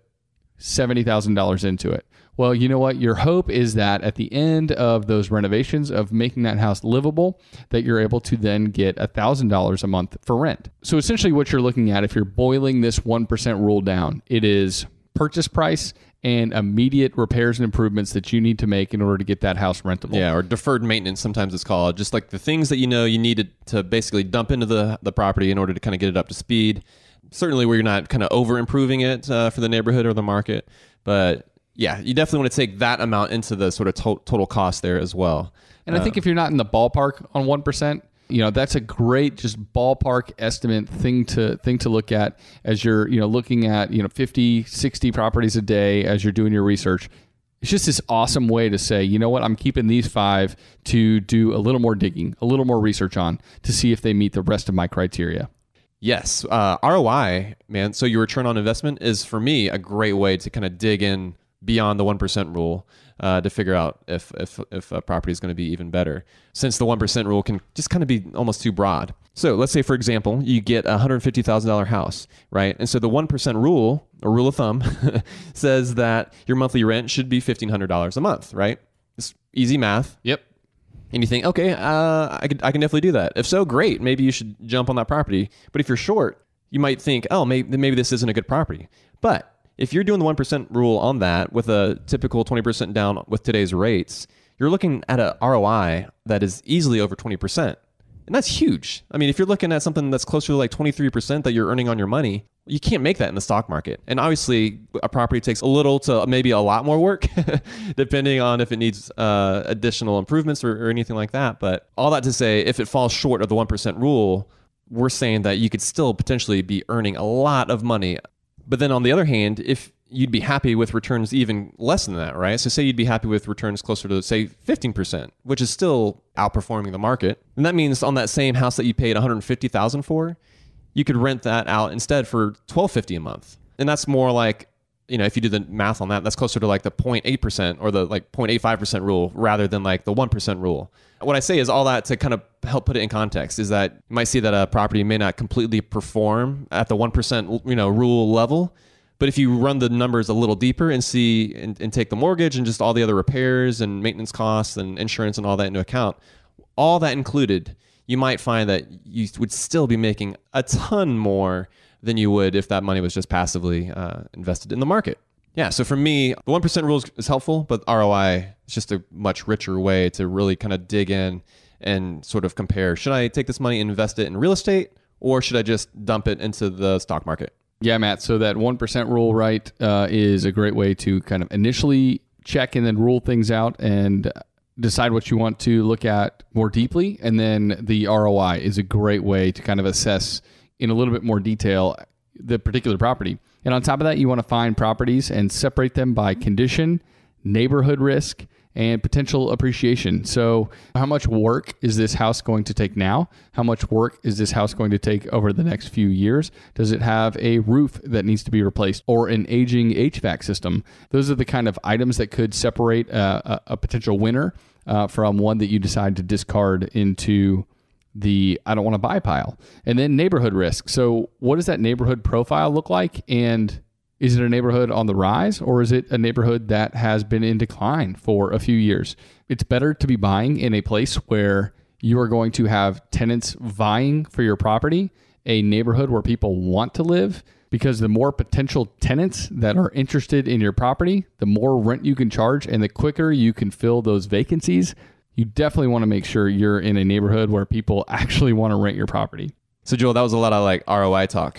$70,000 into it. Well, you know what? Your hope is that at the end of those renovations, of making that house livable, that you're able to then get $1,000 a month for rent. So essentially what you're looking at, if you're boiling this 1% rule down, it is purchase price and immediate repairs and improvements that you need to make in order to get that house rentable. Yeah, or deferred maintenance, sometimes it's called. Just like the things that you needed to basically dump into the property in order to kind of get it up to speed. Certainly where you're not kind of over improving it for the neighborhood or the market. But yeah, you definitely want to take that amount into the sort of total cost there as well. And I think if you're not in the ballpark on 1%, that's a great just ballpark estimate thing to look at as you're, looking at, 50, 60 properties a day as you're doing your research. It's just this awesome way to say, you know what, I'm keeping these 5 to do a little more digging, a little more research on, to see if they meet the rest of my criteria. Yes. ROI, man. So your return on investment is, for me, a great way to kind of dig in beyond the 1% rule to figure out if a property is going to be even better, since the 1% rule can just kind of be almost too broad. So let's say, for example, you get a $150,000 house, right? And so the 1% rule, or rule of thumb, says that your monthly rent should be $1,500 a month, right? It's easy math. Yep. And you think, okay, I can definitely do that. If so, great. Maybe you should jump on that property. But if you're short, you might think, oh, maybe this isn't a good property. But if you're doing the 1% rule on that with a typical 20% down with today's rates, you're looking at a ROI that is easily over 20%. And that's huge. I mean, if you're looking at something that's closer to like 23% that you're earning on your money, you can't make that in the stock market. And obviously, a property takes a little to maybe a lot more work, depending on if it needs additional improvements or anything like that. But all that to say, if it falls short of the 1% rule, we're saying that you could still potentially be earning a lot of money. But then on the other hand, if you'd be happy with returns even less than that, right? So say you'd be happy with returns closer to, say, 15%, which is still outperforming the market. And that means on that same house that you paid $150,000 for, you could rent that out instead for $1,250 a month. And that's more like, if you do the math on that, that's closer to like the 0.8% or the like 0.85% rule rather than like the 1% rule. What I say is all that to kind of help put it in context is that you might see that a property may not completely perform at the 1%, rule level. But if you run the numbers a little deeper and see and take the mortgage and just all the other repairs and maintenance costs and insurance and all that into account, all that included, you might find that you would still be making a ton more than you would if that money was just passively invested in the market. Yeah, so for me, the 1% rule is helpful, but ROI is just a much richer way to really kind of dig in and sort of compare, should I take this money and invest it in real estate, or should I just dump it into the stock market? Yeah, Matt. So that 1% rule, right, is a great way to kind of initially check and then rule things out and decide what you want to look at more deeply. And then the ROI is a great way to kind of assess in a little bit more detail the particular property. And on top of that, you want to find properties and separate them by condition, neighborhood risk, and potential appreciation. So how much work is this house going to take now? How much work is this house going to take over the next few years? Does it have a roof that needs to be replaced or an aging HVAC system? Those are the kind of items that could separate a potential winner from one that you decide to discard into the I don't want to buy pile. And then neighborhood risk. So what does that neighborhood profile look like? And is it a neighborhood on the rise, or is it a neighborhood that has been in decline for a few years? It's better to be buying in a place where you are going to have tenants vying for your property, a neighborhood where people want to live, because the more potential tenants that are interested in your property, the more rent you can charge, and the quicker you can fill those vacancies. You definitely want to make sure you're in a neighborhood where people actually want to rent your property. So Joel, that was a lot of like ROI talk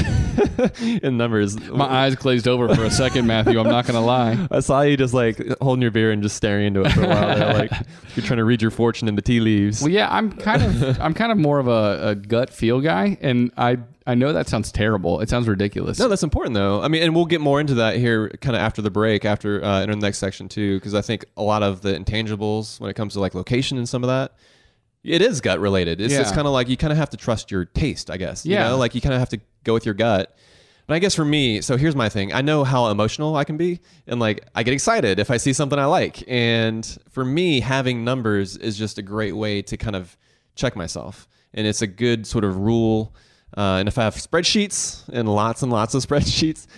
in numbers. My eyes glazed over for a second, Matthew. I'm not going to lie. I saw you just like holding your beer and just staring into it for a while there, like you're trying to read your fortune in the tea leaves. Well, yeah, I'm kind of more of a gut feel guy, and I know that sounds terrible. It sounds ridiculous. No, that's important though. I mean, and we'll get more into that here kind of after the break, after in the next section too, because I think a lot of the intangibles when it comes to like location and some of that, it is gut related. It's just kind of like you kind of have to trust your taste, I guess. You know, like you kind of have to go with your gut. But I guess for me, so here's my thing. I know how emotional I can be, and like I get excited if I see something I like. And for me, having numbers is just a great way to kind of check myself. And it's a good sort of rule. And if I have spreadsheets and lots of spreadsheets,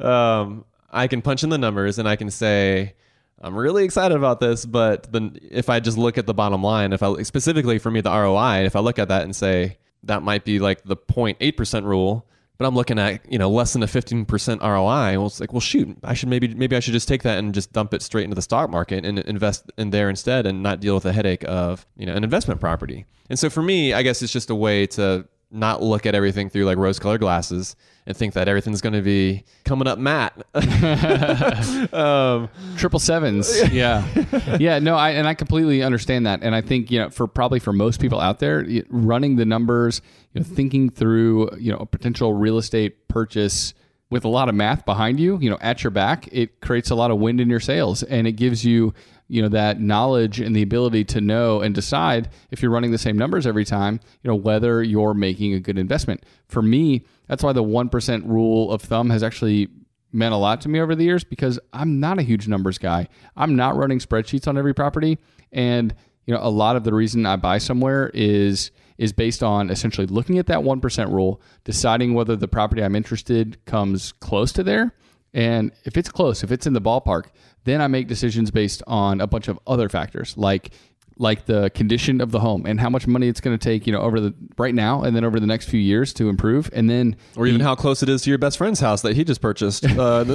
I can punch in the numbers and I can say, I'm really excited about this, but then if I just look at the bottom line, if I specifically for me, the ROI, if I look at that and say that might be like the 0.8% rule, but I'm looking at, less than a 15% ROI, well, it's like, well, shoot, I should maybe I should just take that and just dump it straight into the stock market and invest in there instead and not deal with the headache of, an investment property. And so for me, I guess it's just a way to not look at everything through like rose-colored glasses and think that everything's going to be coming up matte. 777s. Yeah. No, I completely understand that. And I think, for most people out there, running the numbers, thinking through, a potential real estate purchase with a lot of math behind you, at your back, it creates a lot of wind in your sails, and it gives you, that knowledge and the ability to know and decide if you're running the same numbers every time, whether you're making a good investment. For me, that's why the 1% rule of thumb has actually meant a lot to me over the years, because I'm not a huge numbers guy. I'm not running spreadsheets on every property. And, a lot of the reason I buy somewhere is based on essentially looking at that 1% rule, deciding whether the property I'm interested comes close to there. And if it's close, if it's in the ballpark, then I make decisions based on a bunch of other factors, like the condition of the home and how much money it's going to take, over right now and then over the next few years to improve, and then even how close it is to your best friend's house that he just purchased, right on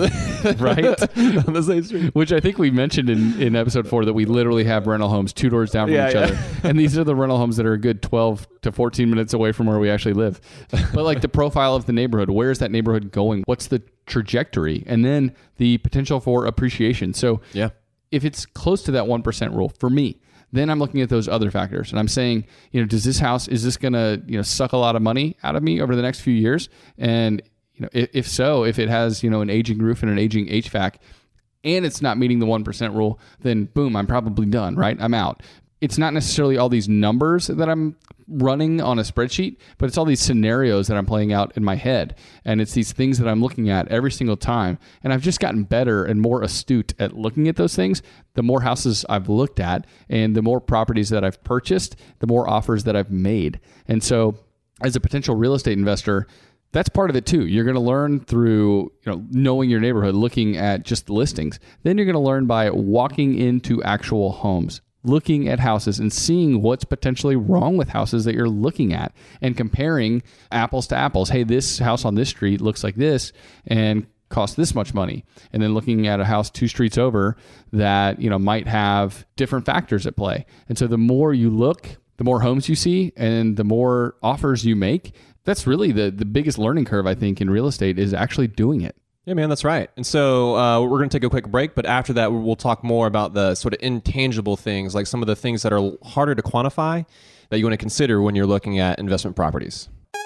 the same street. Which I think we mentioned in episode 4 that we literally have rental homes 2 doors down from each other, and these are the rental homes that are a good 12 to 14 minutes away from where we actually live. But like the profile of the neighborhood, where is that neighborhood going? What's the trajectory? And then the potential for appreciation. So if it's close to that 1% rule for me, then I'm looking at those other factors and I'm saying, does this house, is this going to, suck a lot of money out of me over the next few years? And, if so, if it has, an aging roof and an aging HVAC and it's not meeting the 1% rule, then boom, I'm probably done, right? I'm out. It's not necessarily all these numbers that I'm running on a spreadsheet, but it's all these scenarios that I'm playing out in my head. And it's these things that I'm looking at every single time. And I've just gotten better and more astute at looking at those things. The more houses I've looked at and the more properties that I've purchased, the more offers that I've made. And so as a potential real estate investor, that's part of it too. You're going to learn through, knowing your neighborhood, looking at just the listings. Then you're going to learn by walking into actual homes, looking at houses and seeing what's potentially wrong with houses that you're looking at and comparing apples to apples. Hey, this house on this street looks like this, and costs this much money. And then looking at a house 2 streets over that, might have different factors at play. And so the more you look, the more homes you see, and the more offers you make. That's really the biggest learning curve, I think, in real estate, is actually doing it. Yeah, man, that's right. And so we're going to take a quick break, but after that, we'll talk more about the sort of intangible things, like some of the things that are harder to quantify that you want to consider when you're looking at investment properties.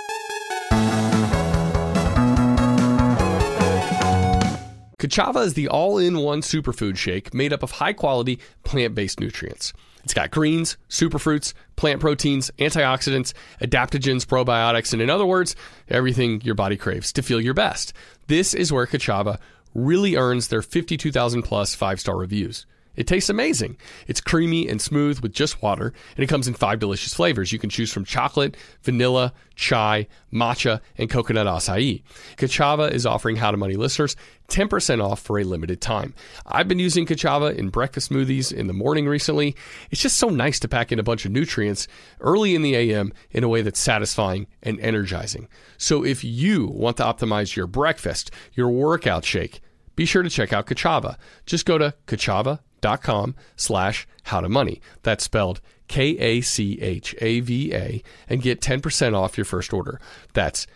Kachava is the all-in-one superfood shake made up of high-quality plant-based nutrients. It's got greens, superfruits, plant proteins, antioxidants, adaptogens, probiotics, and in other words, everything your body craves to feel your best. This is where Kachava really earns their 52,000 plus 5-star reviews. It tastes amazing. It's creamy and smooth with just water, and it comes in 5 delicious flavors. You can choose from chocolate, vanilla, chai, matcha, and coconut acai. Kachava is offering How to Money listeners 10% off for a limited time. I've been using Kachava in breakfast smoothies in the morning recently. It's just so nice to pack in a bunch of nutrients early in the AM in a way that's satisfying and energizing. So if you want to optimize your breakfast, your workout shake, be sure to check out Kachava. Just go to kachava.com/howtomoney. That's spelled Kachava, and get 10% off your first order. That's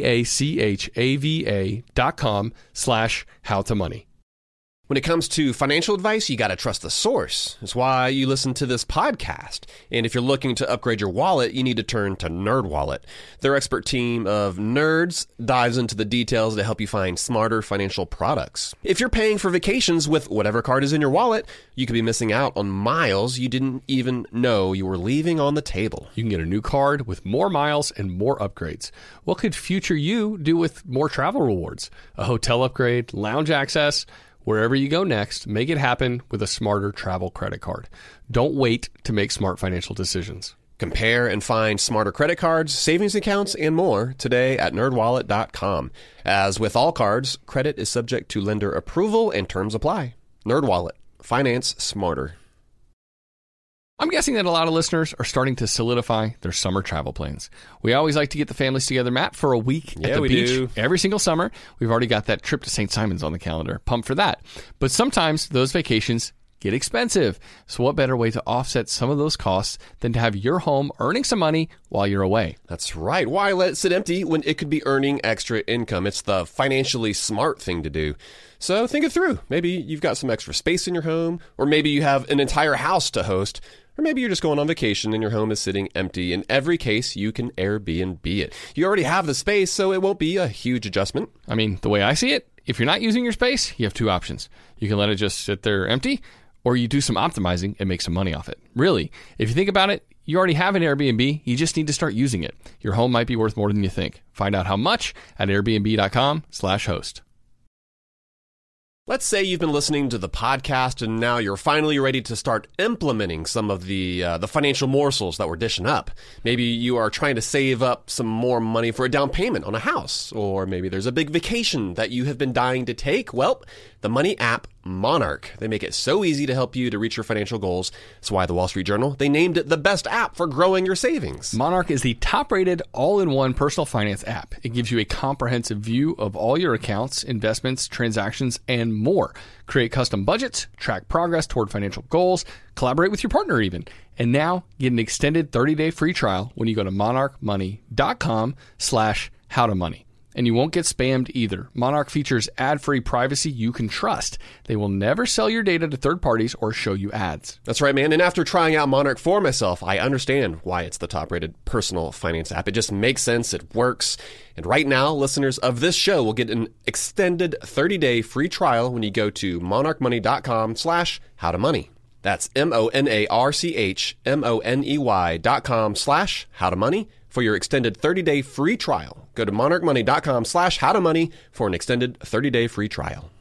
kachava.com/howtomoney. When it comes to financial advice, you got to trust the source. That's why you listen to this podcast. And if you're looking to upgrade your wallet, you need to turn to NerdWallet. Their expert team of nerds dives into the details to help you find smarter financial products. If you're paying for vacations with whatever card is in your wallet, you could be missing out on miles you didn't even know you were leaving on the table. You can get a new card with more miles and more upgrades. What could future you do with more travel rewards? A hotel upgrade, lounge access? Wherever you go next, make it happen with a smarter travel credit card. Don't wait to make smart financial decisions. Compare and find smarter credit cards, savings accounts, and more today at nerdwallet.com. As with all cards, credit is subject to lender approval and terms apply. NerdWallet. Finance smarter. I'm guessing that a lot of listeners are starting to solidify their summer travel plans. We always like to get the families together, Matt, for a week at the beach every single summer. We've already got that trip to St. Simon's on the calendar. Pumped for that. But sometimes those vacations get expensive. So what better way to offset some of those costs than to have your home earning some money while you're away? That's right. Why let it sit empty when it could be earning extra income? It's the financially smart thing to do. So think it through. Maybe you've got some extra space in your home, or maybe you have an entire house to host, or maybe you're just going on vacation and your home is sitting empty. In every case, you can Airbnb it. You already have the space, so it won't be a huge adjustment. I mean, the way I see it, if you're not using your space, you have 2 options. You can let it just sit there empty, or you do some optimizing and make some money off it. Really, if you think about it, you already have an Airbnb. You just need to start using it. Your home might be worth more than you think. Find out how much at airbnb.com/host. Let's say you've been listening to the podcast and now you're finally ready to start implementing some of the financial morsels that we're dishing up. Maybe you are trying to save up some more money for a down payment on a house, or maybe there's a big vacation that you have been dying to take. Well, the money app Monarch. They make it so easy to help you to reach your financial goals. That's why the Wall Street Journal, they named it the best app for growing your savings. Monarch is the top-rated all-in-one personal finance app. It gives you a comprehensive view of all your accounts, investments, transactions, and more. Create custom budgets, track progress toward financial goals, collaborate with your partner even. And now get an extended 30-day free trial when you go to monarchmoney.com/howtomoney. And you won't get spammed either. Monarch features ad-free privacy you can trust. They will never sell your data to third parties or show you ads. That's right, man. And after trying out Monarch for myself, I understand why it's the top-rated personal finance app. It just makes sense. It works. And right now, listeners of this show will get an extended 30-day free trial when you go to monarchmoney.com/howtomoney. That's monarchmoney.com/howtomoney for your extended 30-day free trial. Go to monarchmoney.com/howtomoney for an extended 30-day free trial.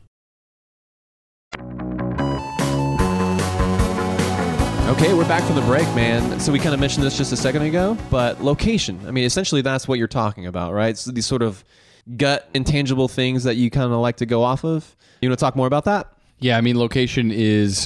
Okay, we're back from the break, man. So we kind of mentioned this just a second ago, but location. I mean, essentially that's what you're talking about, right? So these sort of gut intangible things that you kind of like to go off of. You want to talk more about that? Yeah, I mean, location is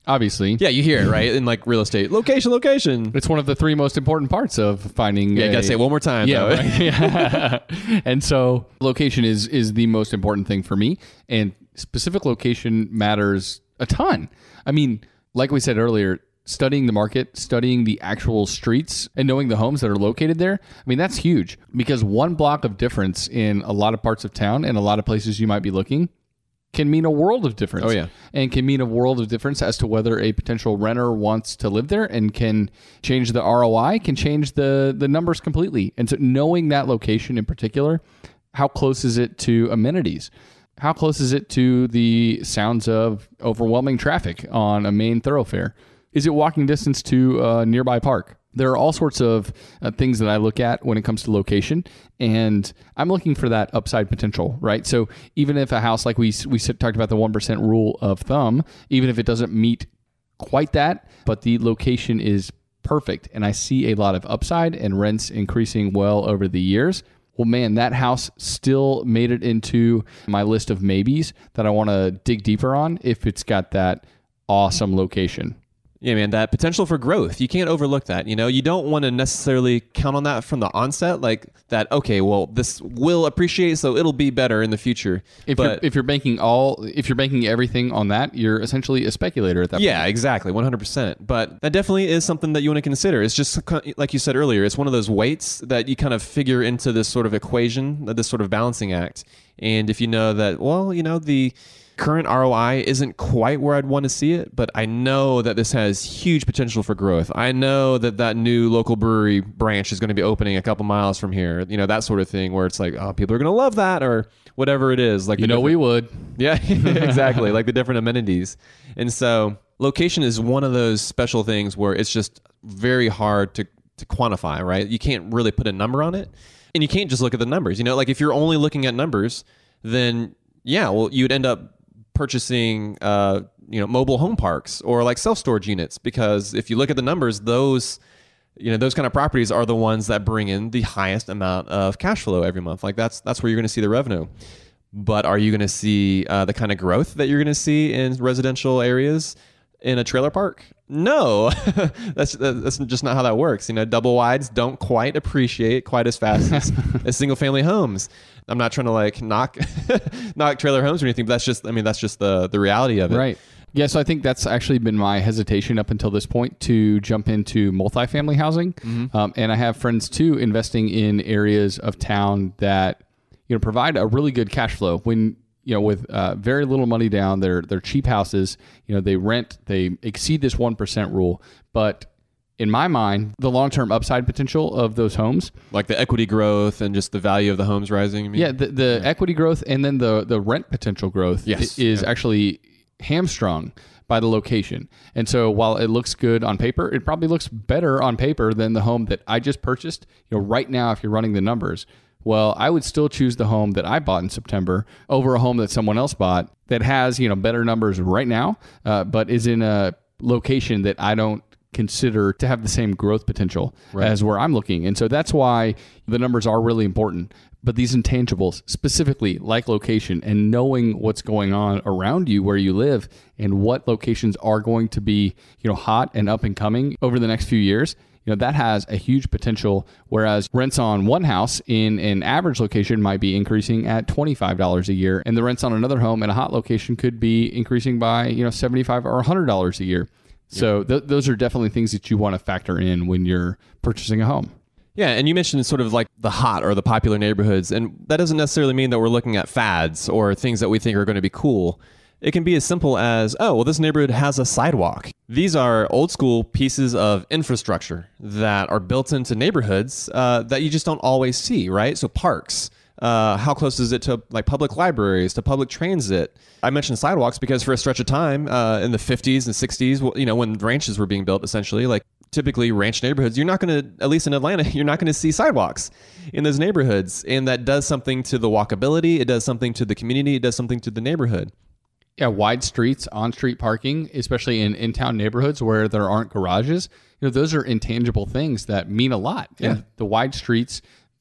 obviously. Yeah, you hear it, right? In like real estate. Location. It's one of the 3 most important parts of finding. Yeah, I got to say it one more time. Yeah, though. right. Yeah. And so location is the most important thing for me. And specific location matters a ton. I mean, like we said earlier, studying the market, studying the actual streets, and knowing the homes that are located there, I mean, that's huge, because one block of difference in a lot of parts of town and a lot of places you might be looking can mean a world of difference. Oh, yeah. And can mean a world of difference as to whether a potential renter wants to live there, and can change the ROI, can change the numbers completely. And so knowing that location in particular, how close is it to amenities? How close is it to the sounds of overwhelming traffic on a main thoroughfare? Is it walking distance to a nearby park? There are all sorts of things that I look at when it comes to location, and I'm looking for that upside potential, right? So even if a house, like we talked about the 1% rule of thumb, even if it doesn't meet quite that, but the location is perfect, and I see a lot of upside and rents increasing well over the years, well, man, that house still made it into my list of maybes that I want to dig deeper on if it's got that awesome location. Yeah, man, that potential for growth, you can't overlook that. You know, you don't want to necessarily count on that from the onset, like that, okay, well, this will appreciate, so it'll be better in the future. If you're banking everything on that, you're essentially a speculator at that point. Yeah, exactly, 100%. But that definitely is something that you want to consider. It's just, like you said earlier, it's one of those weights that you kind of figure into this sort of equation, this sort of balancing act. And if you know that, well, you know, the current ROI isn't quite where I'd want to see it, but I know that this has huge potential for growth. I know that new local brewery branch is going to be opening a couple miles from here, you know, that sort of thing, where it's like, oh, people are going to love that, or whatever it is. Like, you know, we would. Yeah, exactly. Like the different amenities. And so location is one of those special things where it's just very hard to quantify, right? You can't really put a number on it, and you can't just look at the numbers. You know, like if you're only looking at numbers, then yeah, well, you'd end up purchasing mobile home parks or like self-storage units, because if you look at the numbers, those kind of properties are the ones that bring in the highest amount of cash flow every month. Like that's where you're going to see the revenue. But are you going to see the kind of growth that you're going to see in residential areas in a trailer park? No, that's just not how that works. You know, double wides don't quite appreciate quite as fast as single family homes. I'm not trying to like knock trailer homes or anything, but that's just the reality of it. Right. Yeah. So I think that's actually been my hesitation up until this point to jump into multifamily housing. Mm-hmm. And I have friends too investing in areas of town that, you know, provide a really good cash flow when, you know, with very little money down. They're cheap houses. You know, they exceed this 1% rule. But in my mind, the long-term upside potential of those homes, like the equity growth and just the value of the homes rising. You mean? Yeah, the equity growth, and then the rent potential growth is actually hamstrung by the location. And so while it looks good on paper, it probably looks better on paper than the home that I just purchased. You know, right now, if you're running the numbers, well, I would still choose the home that I bought in September over a home that someone else bought that has, you know, better numbers right now, but is in a location that I don't consider to have the same growth potential as where I'm looking. And so that's why the numbers are really important. But these intangibles, specifically like location and knowing what's going on around you where you live and what locations are going to be, you know, hot and up and coming over the next few years, you know, that has a huge potential. Whereas rents on one house in an average location might be increasing at $25 a year, and the rents on another home in a hot location could be increasing by, you know, $75 or $100 a year. So those are definitely things that you want to factor in when you're purchasing a home. Yeah, and you mentioned sort of like the hot or the popular neighborhoods, and that doesn't necessarily mean that we're looking at fads or things that we think are going to be cool. It can be as simple as, oh, well, this neighborhood has a sidewalk. These are old school pieces of infrastructure that are built into neighborhoods that you just don't always see, right? So parks. How close is it to like public libraries, to public transit? I mentioned sidewalks because for a stretch of time in the 50s and 60s, you know, when ranches were being built, essentially, like typically ranch neighborhoods, you're not going to, at least in Atlanta, you're not going to see sidewalks in those neighborhoods. And that does something to the walkability. It does something to the community. It does something to the neighborhood. Yeah, wide streets, on-street parking, especially in in-town neighborhoods where there aren't garages, you know, those are intangible things that mean a lot. Yeah. And the wide streets,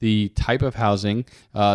the type of housing,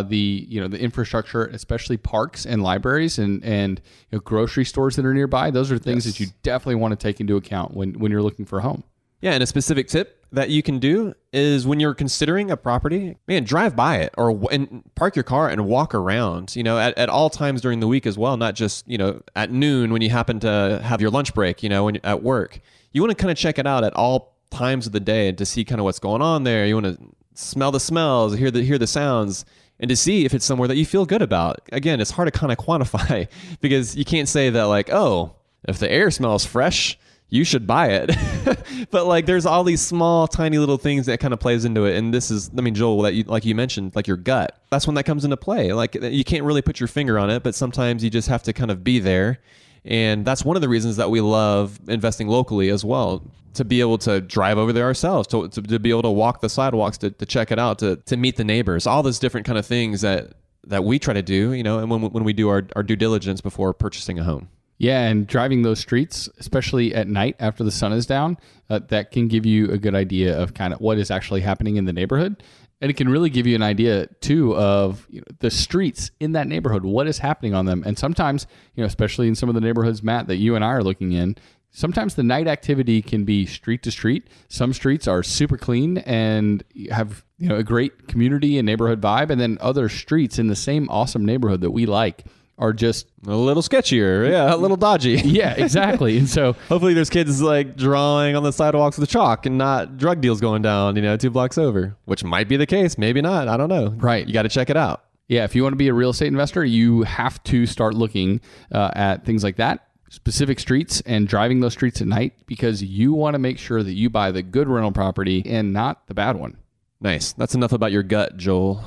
the infrastructure, especially parks and libraries and grocery stores that are nearby. Those are things that you definitely want to take into account when you're looking for a home. Yeah, and a specific tip that you can do is when you're considering a property, man, drive by it and park your car and walk around, at all times during the week as well, not just, at noon when you happen to have your lunch break, when you're at work. You want to kind of check it out at all times of the day and to see kind of what's going on there. You want to smell the smells, hear the sounds, and to see if it's somewhere that you feel good about. Again, it's hard to kind of quantify because you can't say that like, oh, if the air smells fresh, you should buy it. But like there's all these small, tiny little things that kind of plays into it. And this is, Joel, that like you mentioned, like your gut. That's when that comes into play. Like you can't really put your finger on it, but sometimes you just have to kind of be there. And that's one of the reasons that we love investing locally as well, to be able to drive over there ourselves, to be able to walk the sidewalks, to check it out, to meet the neighbors, all those different kind of things that we try to do, and when we do our due diligence before purchasing a home. Yeah, and driving those streets, especially at night after the sun is down, that can give you a good idea of kind of what is actually happening in the neighborhood. And it can really give you an idea, too, of the streets in that neighborhood, what is happening on them. And sometimes, especially in some of the neighborhoods, Matt, that you and I are looking in, sometimes the night activity can be street to street. Some streets are super clean and have a great community and neighborhood vibe. And then other streets in the same awesome neighborhood that we like are just a little sketchier. Yeah, a little dodgy. Yeah, exactly. And so hopefully there's kids like drawing on the sidewalks with chalk and not drug deals going down, 2 blocks over, which might be the case. Maybe not. I don't know. Right. You got to check it out. Yeah. If you want to be a real estate investor, you have to start looking at things like that, specific streets, and driving those streets at night, because you want to make sure that you buy the good rental property and not the bad one. Nice. That's enough about your gut, Joel.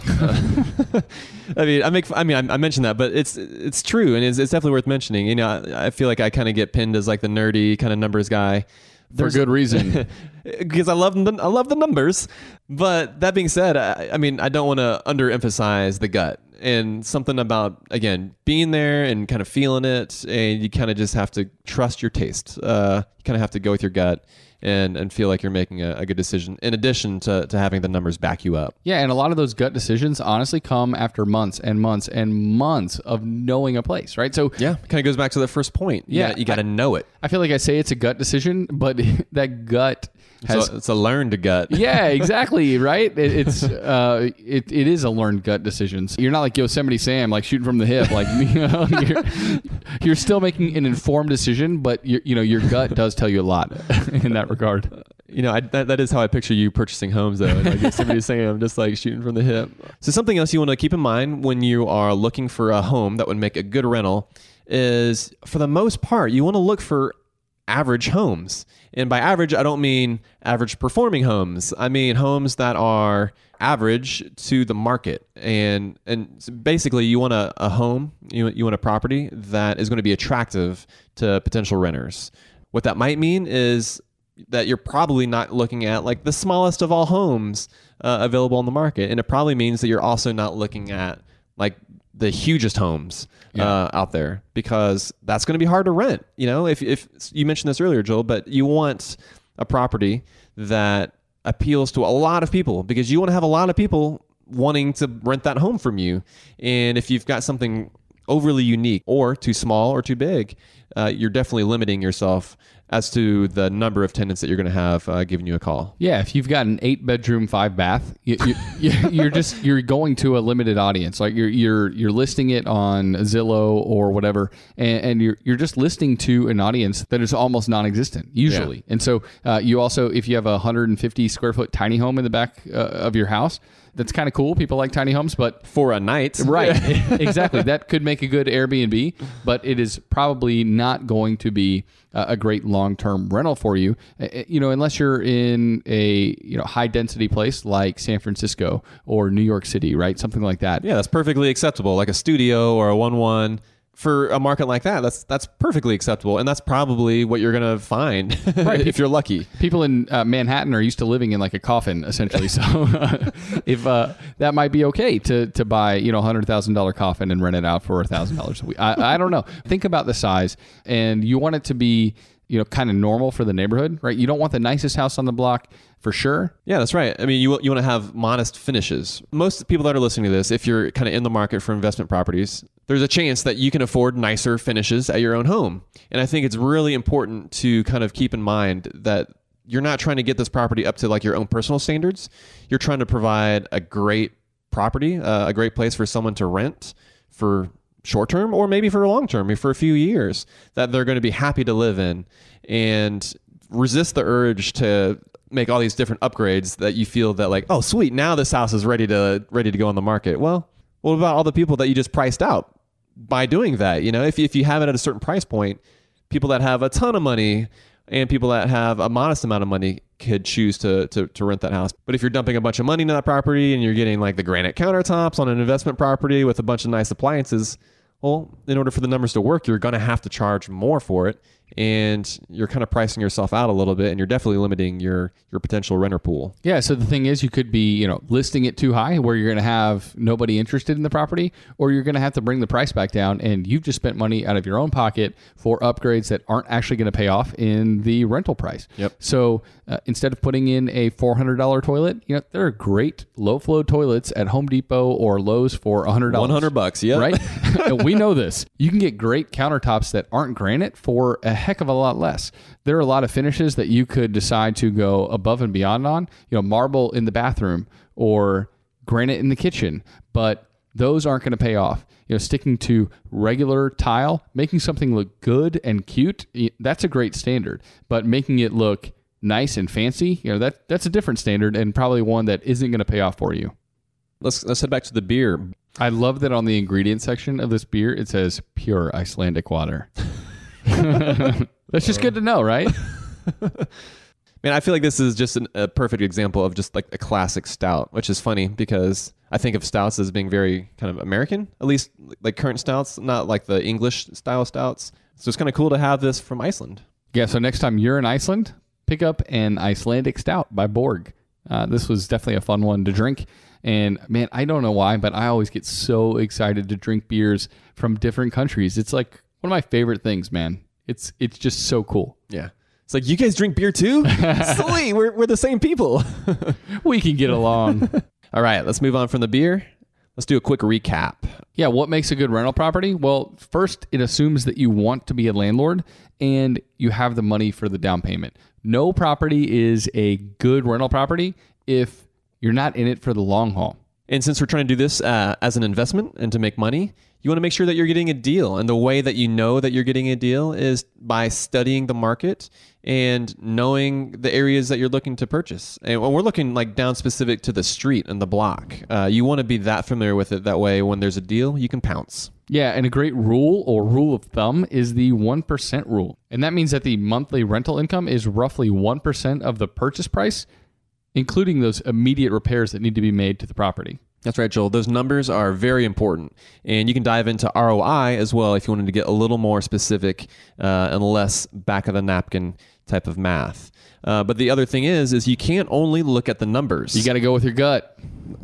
I mentioned that, but it's true, and it's definitely worth mentioning. I feel like I kind of get pinned as like the nerdy kind of numbers guy. For good reason. Because I love the numbers. But that being said, I don't want to underemphasize the gut, and something about, again, being there and kind of feeling it, and you kind of just have to trust your taste. You kind of have to go with your gut and feel like you're making a good decision, in addition to having the numbers back you up. Yeah, and a lot of those gut decisions honestly come after months and months and months of knowing a place, right? So yeah, kind of goes back to the first point. You got to know it. I feel like I say it's a gut decision, but that gut has... It's a learned gut. Yeah, exactly, right? It is a learned gut decision. So you're not like Yosemite Sam, like shooting from the hip. Like you're still making an informed decision, but your gut does tell you a lot in that regard. That is how I picture you purchasing homes, though. Like Yosemite Sam, I'm just like shooting from the hip. So something else you want to keep in mind when you are looking for a home that would make a good rental is, for the most part, you want to look for average homes. And by average, I don't mean average performing homes. I mean homes that are average to the market. And basically, you want a home, you want a property that is going to be attractive to potential renters. What that might mean is that you're probably not looking at like the smallest of all homes available on the market. And it probably means that you're also not looking at like the hugest homes out there, because that's going to be hard to rent. If you mentioned this earlier, Joel, but you want a property that appeals to a lot of people, because you want to have a lot of people wanting to rent that home from you. And if you've got something overly unique or too small or too big, you're definitely limiting yourself as to the number of tenants that you're going to have giving you a call. Yeah, if you've got an 8-bedroom, 5-bath, you're going to a limited audience. Like you're listing it on Zillow or whatever, and you're just listing to an audience that is almost non-existent usually. Yeah. And so you also, if you have a 150 square foot tiny home in the back of your house, that's kind of cool. People like tiny homes, but for a night, right? Exactly. That could make a good Airbnb, but it is probably not going to be a great long-term rental for you. Unless you're in a high density place like San Francisco or New York City, right? Something like that. Yeah, that's perfectly acceptable. Like a studio or a 1-1. For a market like that, that's perfectly acceptable, and that's probably what you're going to find, right? If you're lucky. People in Manhattan are used to living in like a coffin, essentially. So if that might be okay to buy $100,000 coffin and rent it out for $1,000 a week. I don't know. Think about the size, and you want it to be kind of normal for the neighborhood, right? You don't want the nicest house on the block for sure. Yeah, that's right. I mean, you want to have modest finishes. Most people that are listening to this, if you're kind of in the market for investment properties, there's a chance that you can afford nicer finishes at your own home. And I think it's really important to kind of keep in mind that you're not trying to get this property up to like your own personal standards. You're trying to provide a great property, a great place for someone to rent for short term or maybe for a long term, for a few years, that they're going to be happy to live in, and resist the urge to make all these different upgrades that you feel that like, oh sweet, now this house is ready to go on the market. Well, what about all the people that you just priced out by doing that? If you have it at a certain price point, people that have a ton of money and people that have a modest amount of money could choose to rent that house. But if you're dumping a bunch of money into that property and you're getting like the granite countertops on an investment property with a bunch of nice appliances, well, in order for the numbers to work, you're going to have to charge more for it. And you're kind of pricing yourself out a little bit, and you're definitely limiting your potential renter pool. Yeah, so the thing is, you could be, listing it too high where you're going to have nobody interested in the property, or you're going to have to bring the price back down, and you've just spent money out of your own pocket for upgrades that aren't actually going to pay off in the rental price. Yep. So instead of putting in a $400 toilet, there are great low-flow toilets at Home Depot or Lowe's for $100. $100, yeah. Right? We know this. You can get great countertops that aren't granite for a heck of a lot less. There are a lot of finishes that you could decide to go above and beyond on, marble in the bathroom or granite in the kitchen, but those aren't going to pay off. Sticking to regular tile, making something look good and cute, that's a great standard, but making it look nice and fancy, that's a different standard, and probably one that isn't going to pay off for you. Let's head back to the beer. I love that on the ingredient section of this beer, it says pure Icelandic water. That's just good to know, right? Man, I feel like this is just a perfect example of just like a classic stout, which is funny because I think of stouts as being very kind of American, at least like current stouts, not like the English style stouts. So it's kind of cool to have this from Iceland. Yeah, so next time you're in Iceland, pick up an Icelandic stout by Borg. This was definitely a fun one to drink. And man, I don't know why, but I always get so excited to drink beers from different countries. It's like one of my favorite things, man. It's just so cool. Yeah. It's like, you guys drink beer too? Sweet, we're the same people. We can get along. All right, let's move on from the beer. Let's do a quick recap. Yeah, what makes a good rental property? Well, first, it assumes that you want to be a landlord and you have the money for the down payment. No property is a good rental property if you're not in it for the long haul. And since we're trying to do this as an investment and to make money, you want to make sure that you're getting a deal. And the way that you know that you're getting a deal is by studying the market and knowing the areas that you're looking to purchase. And when we're looking like down specific to the street and the block, you want to be that familiar with it. That way, when there's a deal, you can pounce. Yeah, and a great rule or rule of thumb is the 1% rule. And that means that the monthly rental income is roughly 1% of the purchase price, including those immediate repairs that need to be made to the property. That's right, Joel. Those numbers are very important. And you can dive into ROI as well if you wanted to get a little more specific and less back of the napkin type of math. But the other thing is you can't only look at the numbers. You got to go with your gut.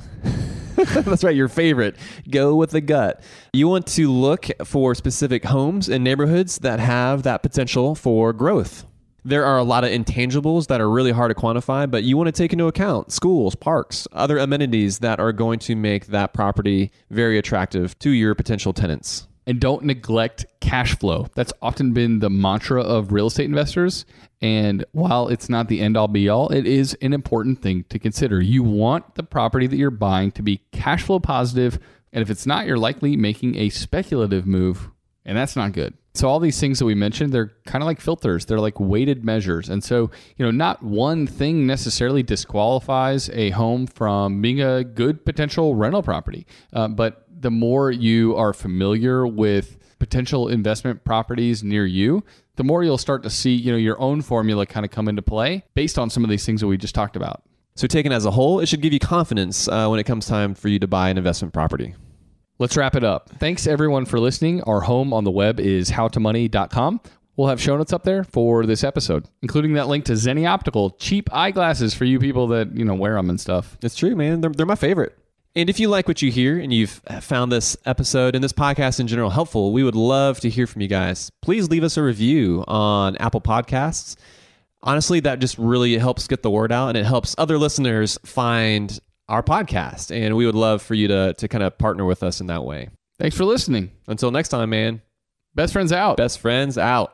That's right, your favorite. Go with the gut. You want to look for specific homes and neighborhoods that have that potential for growth. There are a lot of intangibles that are really hard to quantify, but you want to take into account schools, parks, other amenities that are going to make that property very attractive to your potential tenants. And don't neglect cash flow. That's often been the mantra of real estate investors. And while it's not the end all be all, it is an important thing to consider. You want the property that you're buying to be cash flow positive. And if it's not, you're likely making a speculative move, and that's not good. So all these things that we mentioned, they're kind of like filters. They're like weighted measures. And so, not one thing necessarily disqualifies a home from being a good potential rental property. But the more you are familiar with potential investment properties near you, the more you'll start to see, your own formula kind of come into play based on some of these things that we just talked about. So taken as a whole, it should give you confidence when it comes time for you to buy an investment property. Let's wrap it up. Thanks everyone for listening. Our home on the web is howtomoney.com. We'll have show notes up there for this episode, including that link to Zenni Optical, cheap eyeglasses for you people that, wear them and stuff. It's true, man. They're my favorite. And if you like what you hear and you've found this episode and this podcast in general helpful, we would love to hear from you guys. Please leave us a review on Apple Podcasts. Honestly, that just really helps get the word out, and it helps other listeners find our podcast. And we would love for you to kind of partner with us in that way. Thanks for listening. Until next time, man. Best friends out. Best friends out.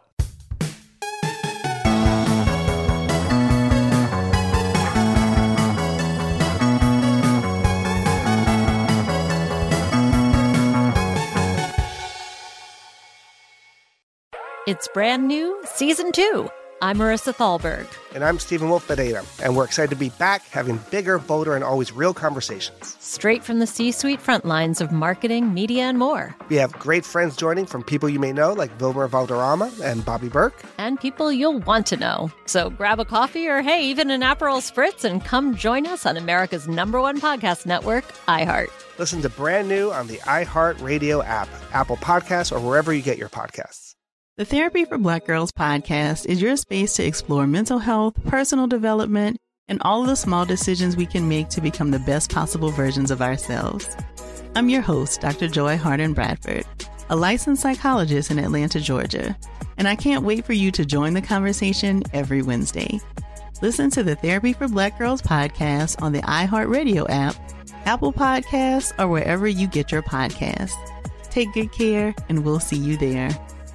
It's brand new, Season 2. I'm Marissa Thalberg. And I'm Stephen Wolf-Bedeta, and we're excited to be back having bigger, bolder, and always real conversations. Straight from the C-suite front lines of marketing, media, and more. We have great friends joining from people you may know, like Wilmer Valderrama and Bobby Burke. And people you'll want to know. So grab a coffee or, hey, even an Aperol Spritz and come join us on America's #1 podcast network, iHeart. Listen to brand new on the iHeart Radio app, Apple Podcasts, or wherever you get your podcasts. The Therapy for Black Girls podcast is your space to explore mental health, personal development, and all of the small decisions we can make to become the best possible versions of ourselves. I'm your host, Dr. Joy Harden Bradford, a licensed psychologist in Atlanta, Georgia, and I can't wait for you to join the conversation every Wednesday. Listen to the Therapy for Black Girls podcast on the iHeartRadio app, Apple Podcasts, or wherever you get your podcasts. Take good care, and we'll see you there.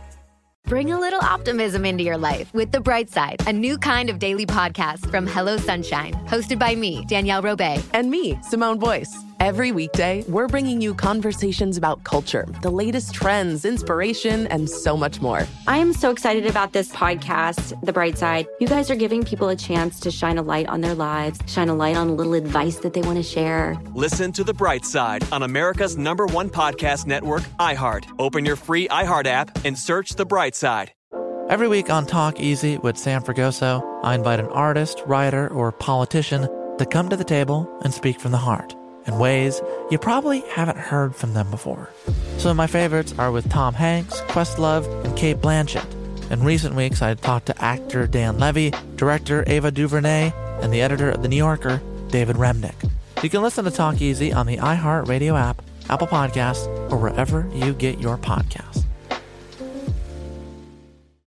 Bring a little optimism into your life with The Bright Side, a new kind of daily podcast from Hello Sunshine, hosted by me, Danielle Robay. And me, Simone Boyce. Every weekday, we're bringing you conversations about culture, the latest trends, inspiration, and so much more. I am so excited about this podcast, The Bright Side. You guys are giving people a chance to shine a light on their lives, shine a light on a little advice that they want to share. Listen to The Bright Side on America's #1 podcast network, iHeart. Open your free iHeart app and search The Bright Side. Every week on Talk Easy with Sam Fragoso, I invite an artist, writer, or politician to come to the table and speak from the heart in ways you probably haven't heard from them before. Some of my favorites are with Tom Hanks, Questlove, and Cate Blanchett. In recent weeks, I talked to actor Dan Levy, director Ava DuVernay, and the editor of The New Yorker, David Remnick. You can listen to Talk Easy on the iHeartRadio app, Apple Podcasts, or wherever you get your podcasts.